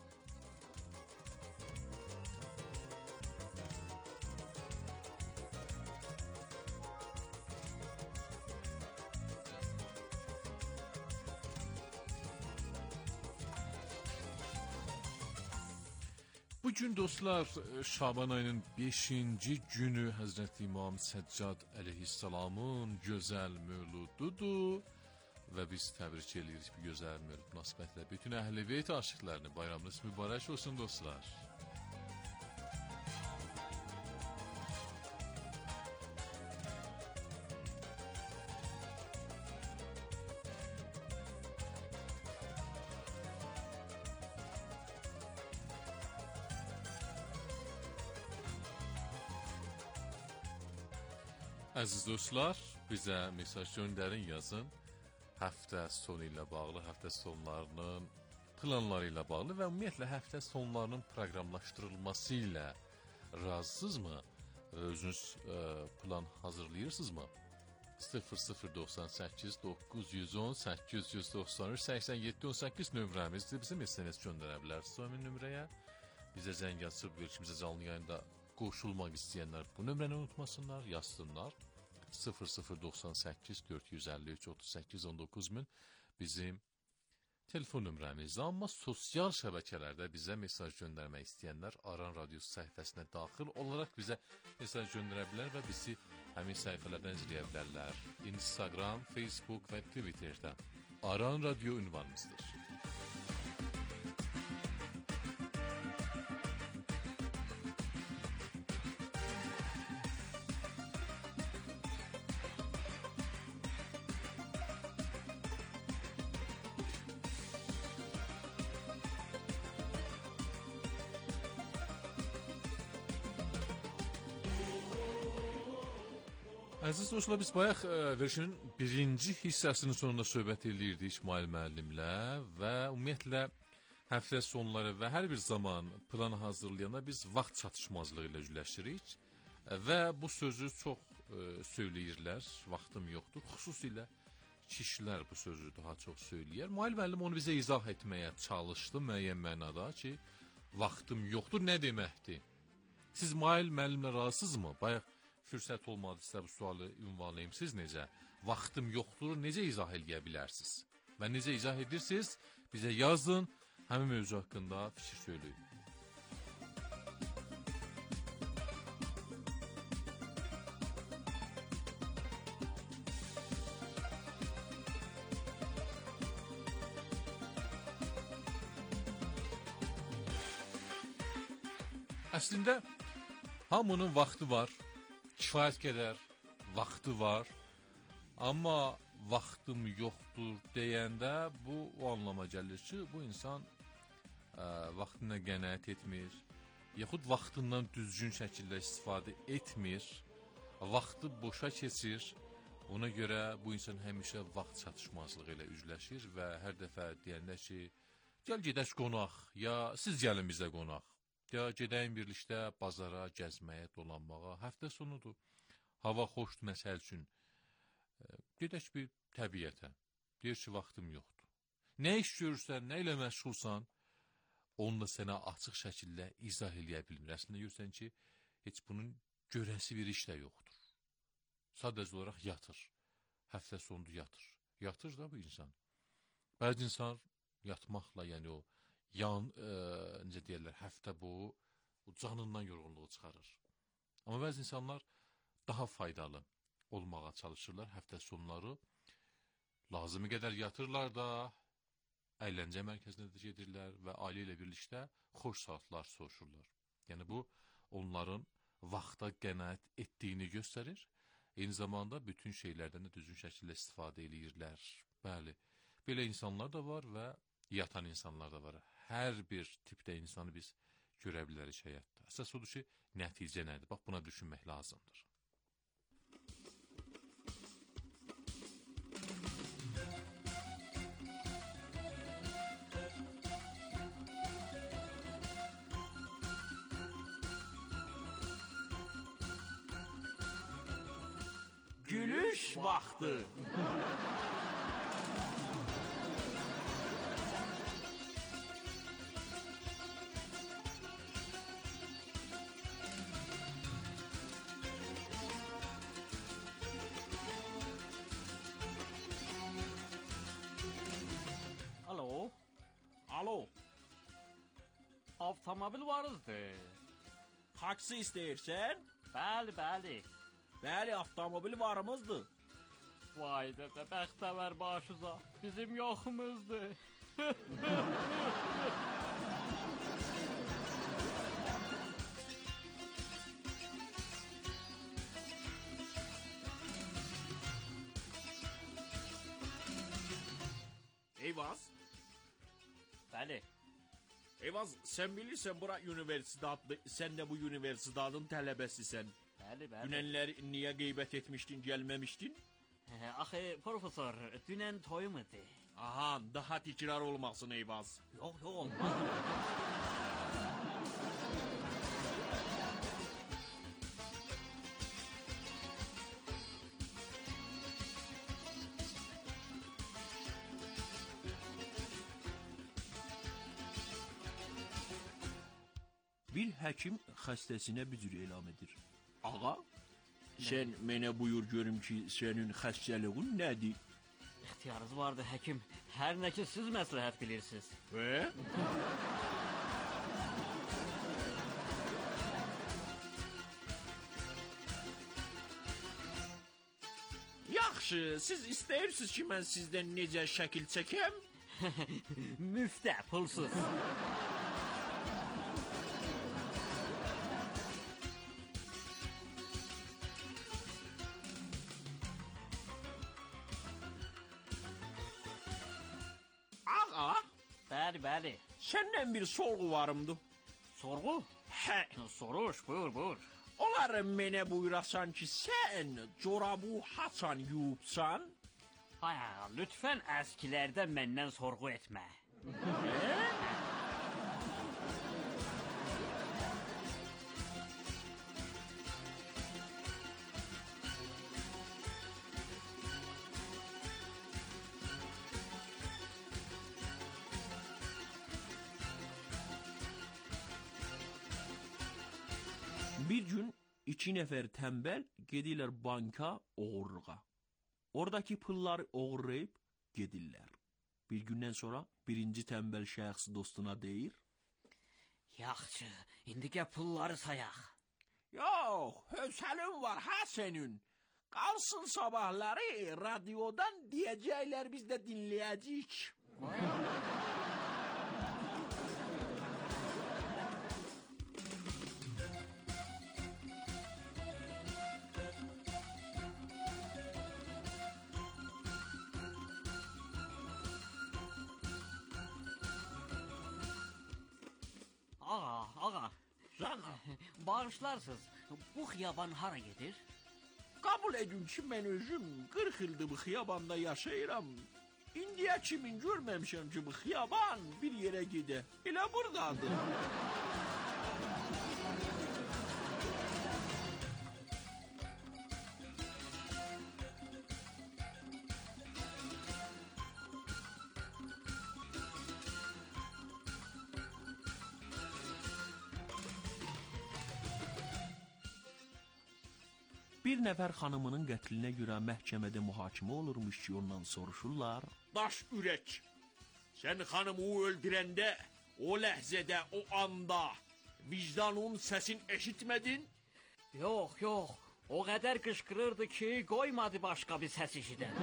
Bugün dostlar Şaban ayının 5-ci günü Həzrəti İmam Səccad əleyhissalamın gözəl mövlududur və biz təbrik edirik bu gözəl mövlud münasibətilə bütün Əhl-i Beyt aşiqlərini. Bayramınız mübarək olsun dostlar. Əziz dostlar, bizə mesaj göndərin, yazın. Həftə sonu ilə bağlı, həftə sonlarının planları ilə bağlı və ümumiyyətlə həftə sonlarının proqramlaşdırılması ilə razısınızmı? Özünüz plan hazırlayırsınızmı? 0098 910 893 87 18 nömrəmizdir. Bizim SMS göndərə bilərsiniz o nömrəyə. Bizə zəng açıb verilişimizə canlı yayında qoşulmaq istəyənlər bu nömrəni unutmasınlar, yazsınlar. 0098 453 38 19 min bizim telefon nömrəmizdir. Amma sosial şəbəkələrdə bizə mesaj göndərmək istəyənlər Aran Radyosu səhifəsinə daxil olaraq bizə mesaj göndərə bilər və bizi həmin səhifələrdən izləyə bilərlər. Instagram, Facebook və Twitterdə Aran Radyo ünvanımızdır. Əziz dostlar, biz bayaq verişin birinci hissəsinin sonunda söhbət edirdik İsmail müəllimlə və ümumiyyətlə həftə sonları və hər bir zaman plan hazırlayanda biz vaxt çatışmazlığı ilə üzləşirik və bu sözü çox söyləyirlər, vaxtım yoxdur. Xüsusilə kişilər bu sözü daha çox söyləyər. İsmail müəllim onu bizə izah etməyə çalışdı müəyyən mənada ki, vaxtım yoxdur nə deməkdir? Siz İsmail müəllimlə razısınızmı? Bayaq fürsət olmadı sizə bu sualı ünvanlayım. Siz necə? Vaxtım yoxdur, necə izah eləyə bilərsiniz? Və necə izah edirsiniz? Bizə yazın, həmin mövzu haqqında fikir söyləyin. Əslində, hamının vaxtı var. Kifayət qədər vaxtı var, amma vaxtım yoxdur deyəndə bu o anlama gəlir ki, bu insan vaxtına qənaət etmir, yaxud vaxtından düzgün şəkildə istifadə etmir, vaxtı boşa keçir, ona görə bu insan həmişə vaxt çatışmazlığı ilə üzləşir və hər dəfə deyəndə ki, gəl gedək qonaq, ya siz gəlin bizə qonaq. Ya gedəyim birlikdə bazara, gəzməyə, dolanmağa, həftə sonudur, hava xoşdur, məsəl üçün, gedək bir təbiətə, deyir ki, vaxtım yoxdur. Nə iş görürsən, nə ilə məşğulsan, onu da sənə açıq şəkildə izah eləyə bilmir. Əslində görürsən ki, heç bunun görəsi bir iş də yoxdur. Sadəcə olaraq yatır, həftə sonu yatır. Yatır da bu insan. Bəzi insan yatmaqla, yəni o, necə deyərlər, həftə boyu canından yorğunluğu çıxarır. Amma bəzi insanlar daha faydalı olmağa çalışırlar. Həftə sonları lazımı qədər yatırlar da, əyləncə mərkəzinə də gedirlər və ailə ilə birlikdə xoş saatlar soruşurlar. Yəni bu, onların vaxta qənaət etdiyini göstərir. Eyni zamanda bütün şeylərdən də düzgün şəkildə istifadə edirlər. Bəli, belə insanlar da var və yatan insanlar da var. Hər bir tipdə insanı biz görə bilərik həyatda. Əsas odur ki, nəticə nədir? Bax, buna düşünmək lazımdır. Gülüş vaxtı. Alo. Avtomobil varızdır. Taksi istəyirsən? Bəli, bəli. Bəli, avtomobil varımızdır. Vay dədə, bəxtəvər başıza. Bizim yoxumuzdur. Eyvaz. Bəli. Eyvaz, sən bilirsən bura universitetdir, sən də bu universitetin tələbəsisən. Bəli, bəli. Dünənlər niyə qeybət etmişdin, gəlməmişdin? Axı, profesor, dünən toyum idi. Aha, daha təkrar olmasın Eyvaz. Yox, olmaz. Bir həkim xəstəsinə bir cür elan edir. Ağa, sən mənə buyur görüm ki, sənin xəstəliğin nədir? İxtiyarınız vardı həkim. Hər nə ki siz məsləhət bilirsiniz. Yaxşı, siz istəyirsiniz ki, mən sizdən necə şəkil çəkəm? Müftə, pulsuz. Bəli. Səndən bir sorğu varımdı. Sorğu? Hə. Soruş, buyur. Onları mənə buyurasan ki, sən corabı haçan yuyubsan? Ay ağa, lütfən əskilərdə məndən sorğu etmə. Bir gün 2 nəfər tənbəl gedirlər banka oğurluğa. Oradakı pulları oğurlayıb gedirlər. Bir gündən sonra birinci tənbəl şəxs dostuna deyir: Yaxşı, indi gəl pulları sayaq. Yox, hövsəlin var ha sənin. Qalsın sabahları radiodan deyəcəklər, biz də dinləyəcəyik. Ağa, bağışlarsınız, bu xiyaban hara gedir? Kabul edin ki, mən özüm 40 ildir bu xiyabanda yaşayıram. İndiyə kimin görməmişəm ki, bu xiyaban bir yerə gedə. Elə buradadır. Bir nəfər xanımının qətlinə görə məhkəmədə mühakimə olurmuş ki, ondan soruşurlar. Daş ürək, sən xanımı öldürəndə, o ləhzədə, o anda vicdanın səsin eşitmədin? Yox, o qədər qışqırırdı ki, qoymadı başqa bir səs eşidən.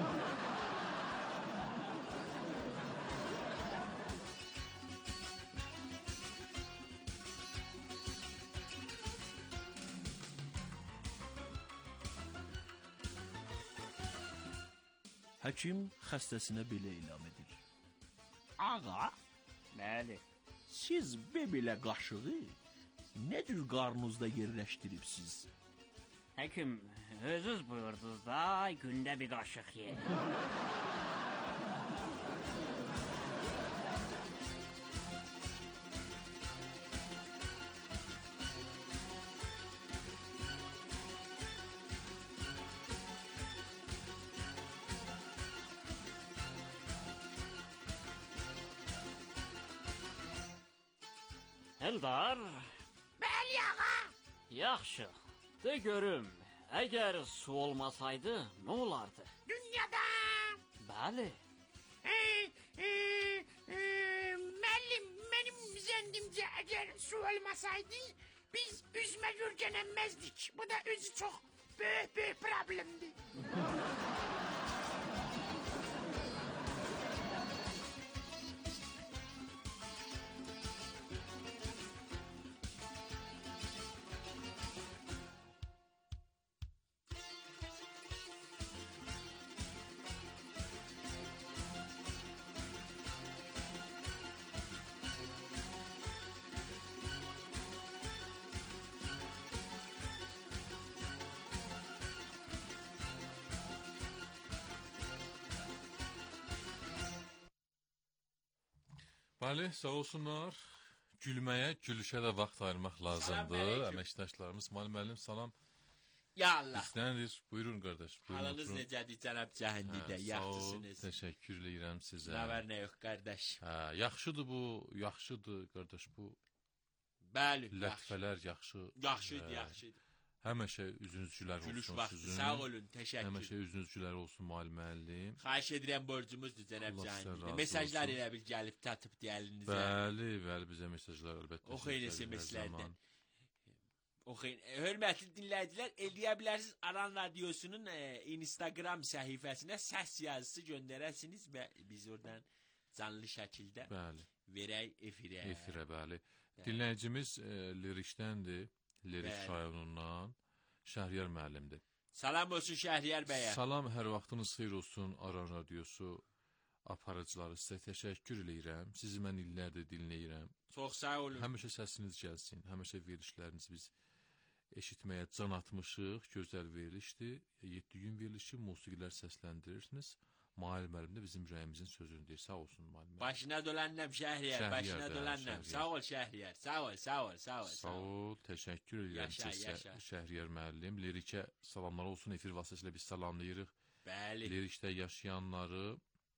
Həkim xəstəsinə belə elan edir. Ağa, Bəli. siz belə qaşığı nə cür qarnınızda yerləşdiribsiz? Həkim, özünüz buyurdunuz da, gündə bir qaşıq ye. Eldar. Bəli, ağa. Yaxşı, de görüm, əgər su olmasaydı, nə olardı? Dünyada. Bəli. Müəllim, mənim zəndimcə əgər su olmasaydı, biz üzmə gürcələnməzdik. Bu da özü çox böyük problemdir. Bəli, sağ olsunlar. Gülməyə, gülüşə də vaxt ayırmaq lazımdır. Əməkdaşlarımız, müəllim, salam. Ya Allah. Bizləndir. Buyurun qardaş. Halınız necədir cənab Cəhendidə? Yaxşısınız. Təşəkkür edirəm sizə. Nə var nə yox qardaş? Yaxşıdır bu, yaxşıdır qardaş bu. Bəli, lətifələr yaxşı. Yaxşıdır. Həmişə üzünüz gülər olsun. Gülüş vaxtı, sağ olun, təşəkkür. Həmişə üzünüz gülər olsun müəllim. Xahiş edirəm, borcumuzdur cənab Cəhendidə. Mesajlar elə bil gəlib tatıb dəlinizə. Bəli, bizə mesajlar əlbəttə. Oxuyun SMS-lərdən. Oxuyun. Hörmətli dinləyicilər, eləyə bilərsiniz Aran Radiosunun Instagram səhifəsinə səs yazısı göndərəsiniz və biz oradan canlı şəkildə verək efirə. Efirə, bəli. Dinləyicimiz Lirikdəndir. Lirik rayonundan Şəhriyar müəllimdir. Salam olsun Şəhriyar bəyə. Salam, hər vaxtınız xeyir olsun Aran Radiosu aparıcıları. Sizə təşəkkür edirəm. Sizi mən illərdir dinləyirəm. Çox sağ olun. Həmişə səsiniz gəlsin. Həmişə verilişlərinizi biz eşitməyə can atmışıq. Gözəl verilişdir. 7 gün verilişi, musiqilər səsləndirirsiniz. Mahir müəllim də bizim ürəyimizin sözünü deyir. Sağ olsun Mahir müəllim. Başına dolanlam Şəhriyar, başına dolanlam. Sağ ol Şəhriyar, sağ ol, sağ ol, sağ ol. Sağ ol, təşəkkür edirəm sizə Şəhriyar müəllim. Lirikə salamlar olsun, efir vasitəsilə biz salamlayırıq. Bəli. Lirikdə yaşayanları,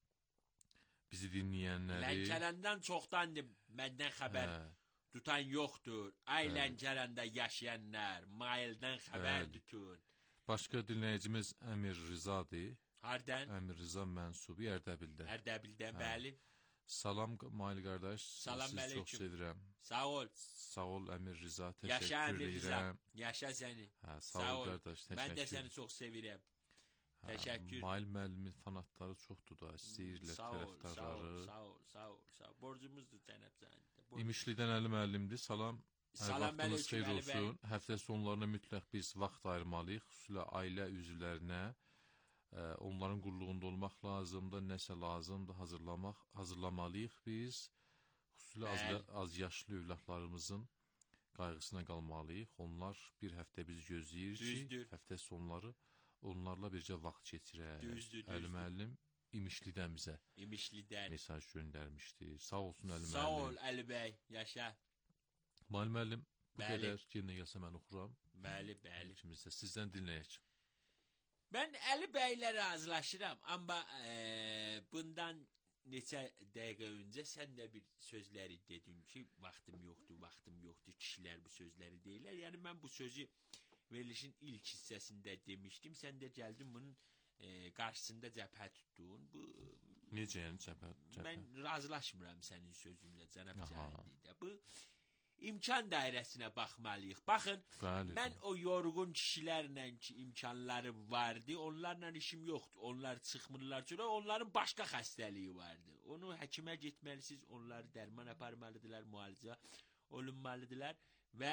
bizi dinləyənləri. Lənkərəndən çoxdandır məndən xəbər tutan yoxdur. Ay Lənkərəndə yaşayanlar, maildən xəbər tutun. Başqa dinləyicimiz Əmir Rızadır. Hardan? Əmir Rıza Mənsubi Ərdəbildə. Ərdəbildə, bəli. Salam Mail qardaş. Salam sizi çox sevirəm. Sağ ol. Sağ ol Əmir Rıza. Yaşa Təşəkkür Əmir Rıza. edirəm. Yaşa səni. Sağ ol qardaş. Təşəkkür. Mən də səni çox sevirəm. Təşəkkür. Mail müəllimin fanatları çoxdur da. Istəyirlər tərəfdarları. Sağ ol, sağ ol, sağ ol. Borcumuzdur cənab səndə. İmişlidən Əli müəllimdir. Salam. Salam Vaxtınız xeyir olsun. Həftə sonlarına mütləq biz vaxt ayırmalıyıq. Xüsusilə ailə üzvlərinə. Onların qulluğunda olmaq lazımdır, nəsə lazımdır, hazırlamalıyıq biz. Xüsusilə az yaşlı övladlarımızın qayğısına qalmalıyıq. Onlar bir həftə bizi gözləyir ki, həftə sonları onlarla bircə vaxt keçirək. Əli müəllim İmişlidən bizə mesaj göndərmişdi. Sağ olsun Əli müəllim. Sağ ol Əli bəy, yaşa. Mail müəllim, bu qədər yenə gəlsə mən oxuram. Bəli, bəli. İkimizdə sizdən dinləyək. Ben Əli bəylə razılaşıram, amma bundan neçə dəqiqə öncə sən də bir sözləri dedin ki, vaxtım yoxdur, kişilər bu sözləri deyirlər. Yəni mən bu sözü verilişin ilk hissəsində demişdim, sən də gəldin bunun qarşısında cəbhə tutdun. Necə yəni cəbhə? Mən razılaşmıram sənin sözünlə, cənab Cəhənnədə. Bu İmkan dairəsinə baxmalıyıq. Baxın, mən o yorğun kişilərlə ki, imkanları vardı, onlarla işim yoxdur. Onlar çıxmırlar sonra, onların başqa xəstəliyi vardı. Onu həkimə getməlisiniz, onları dərman aparmalıdırlar, müalicə olunmalıdırlar və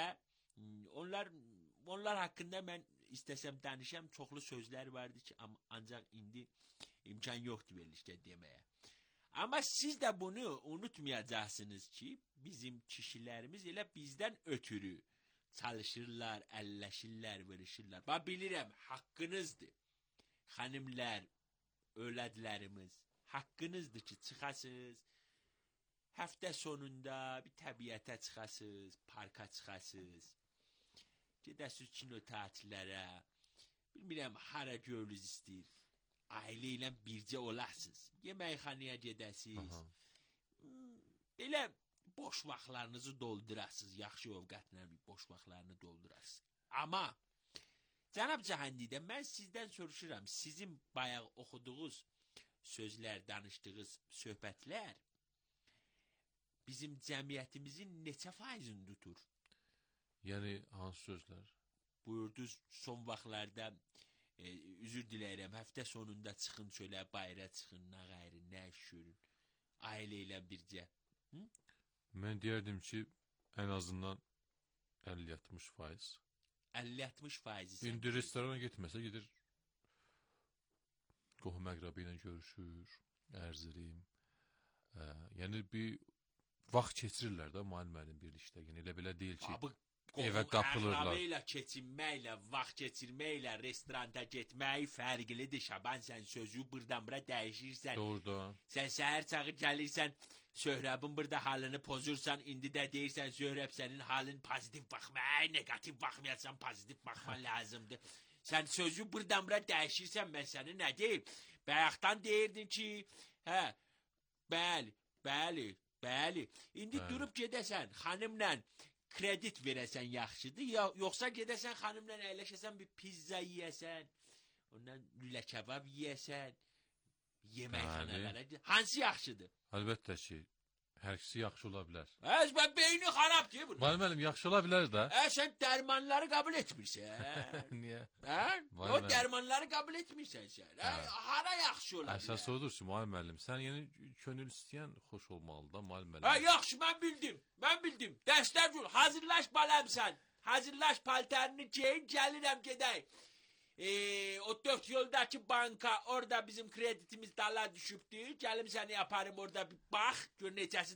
onlar haqqında mən istəsəm danışam, çoxlu sözlər vardı ki, ancaq indi imkan yoxdur verilişdə deməyə. Amma siz də bunu unutmayacaqsınız ki, bizim kişilərimiz elə bizdən ötürü çalışırlar, əlləşirlər, vuruşurlar. Bax, bilirəm, haqqınızdır. Xanımlar, övladlarımız, haqqınızdır ki, çıxasınız. Həftə sonunda bir təbiətə çıxasınız, parka çıxasınız. Gedəsiniz kino tatillərə. Bilmirəm, hara gövlünüz istəyir. Ailə ilə bircə olasınız. Yeməkxanaya gedəsiniz. Belə boş vaxtlarınızı doldurasınız. Yaxşı ovqatla boş vaxtlarını doldurasınız. Amma cənab Cəhəndidə mən sizdən soruşuram. Sizin bayaq oxuduğunuz sözlər, danışdığınız söhbətlər bizim cəmiyyətimizin neçə faizini tutur? Yəni hansı sözlər? Buyurdunuz son vaxtlarda üzür diləyirəm, həftə sonunda çıxın çölə, bayra çıxın, nə qayri, nə iş görün, ailə ilə bircə. Mən deyərdim ki, ən azından 50-60%. 50-60%. İndi restorana getməsə, gedir, qohum əqrabı ilə görüşür, ərzirim. Yəni, bir vaxt keçirirlər də müəllim birlikdə. Yəni, elə belə deyil ki, evə qapılırlar. Əqrabayla keçinməklə, vaxt keçirməklə, restoranda getmək fərqlidir. Şaban, sən sözü buradan bura dəyişirsən. Doğrudan. Sən səhər çağı gəlirsən, Söhrəbin burada halını pozursan, indi də deyirsən, Söhrəb sənin halın pozitiv baxmaq, negativ baxmayasan, pozitiv baxman lazımdır. Sən sözü buradan bura dəyişirsən, mən səni nə deyim? Bayaqdan deyirdin ki, bəli. İndi durub gedəsən, xanımla kredit verəsən yaxşıdır, yoxsa gedəsən xanımla əyləşəsən, bir pizza yiyəsən, ondan lülə kebab yiyəsən, yeməkxanalara, hansı yaxşıdır? Əlbəttə ki, hər ikisi yaxşı ola bilər. Beyni xarab deyil bunu. Müəllim, yaxşı ola bilər də. Sən dərmanları qəbul etmirsən. Niyə? O dərmanları qəbul etmirsən sən. Hara yaxşı ola bilər? Əsas odur ki, müəllim, sən yəni könül istəyən xoş olmalı da, müəllim. Yaxşı, mən bildim. Dəstək ol, hazırlaş balamsan. Hazırlaş paltarını giyin, gəlirəm gedək. O 4 yoldakı banka, orada bizim kreditimiz dala düşübdür. Gəlim səni yaparım orada bir bax, gör necəsi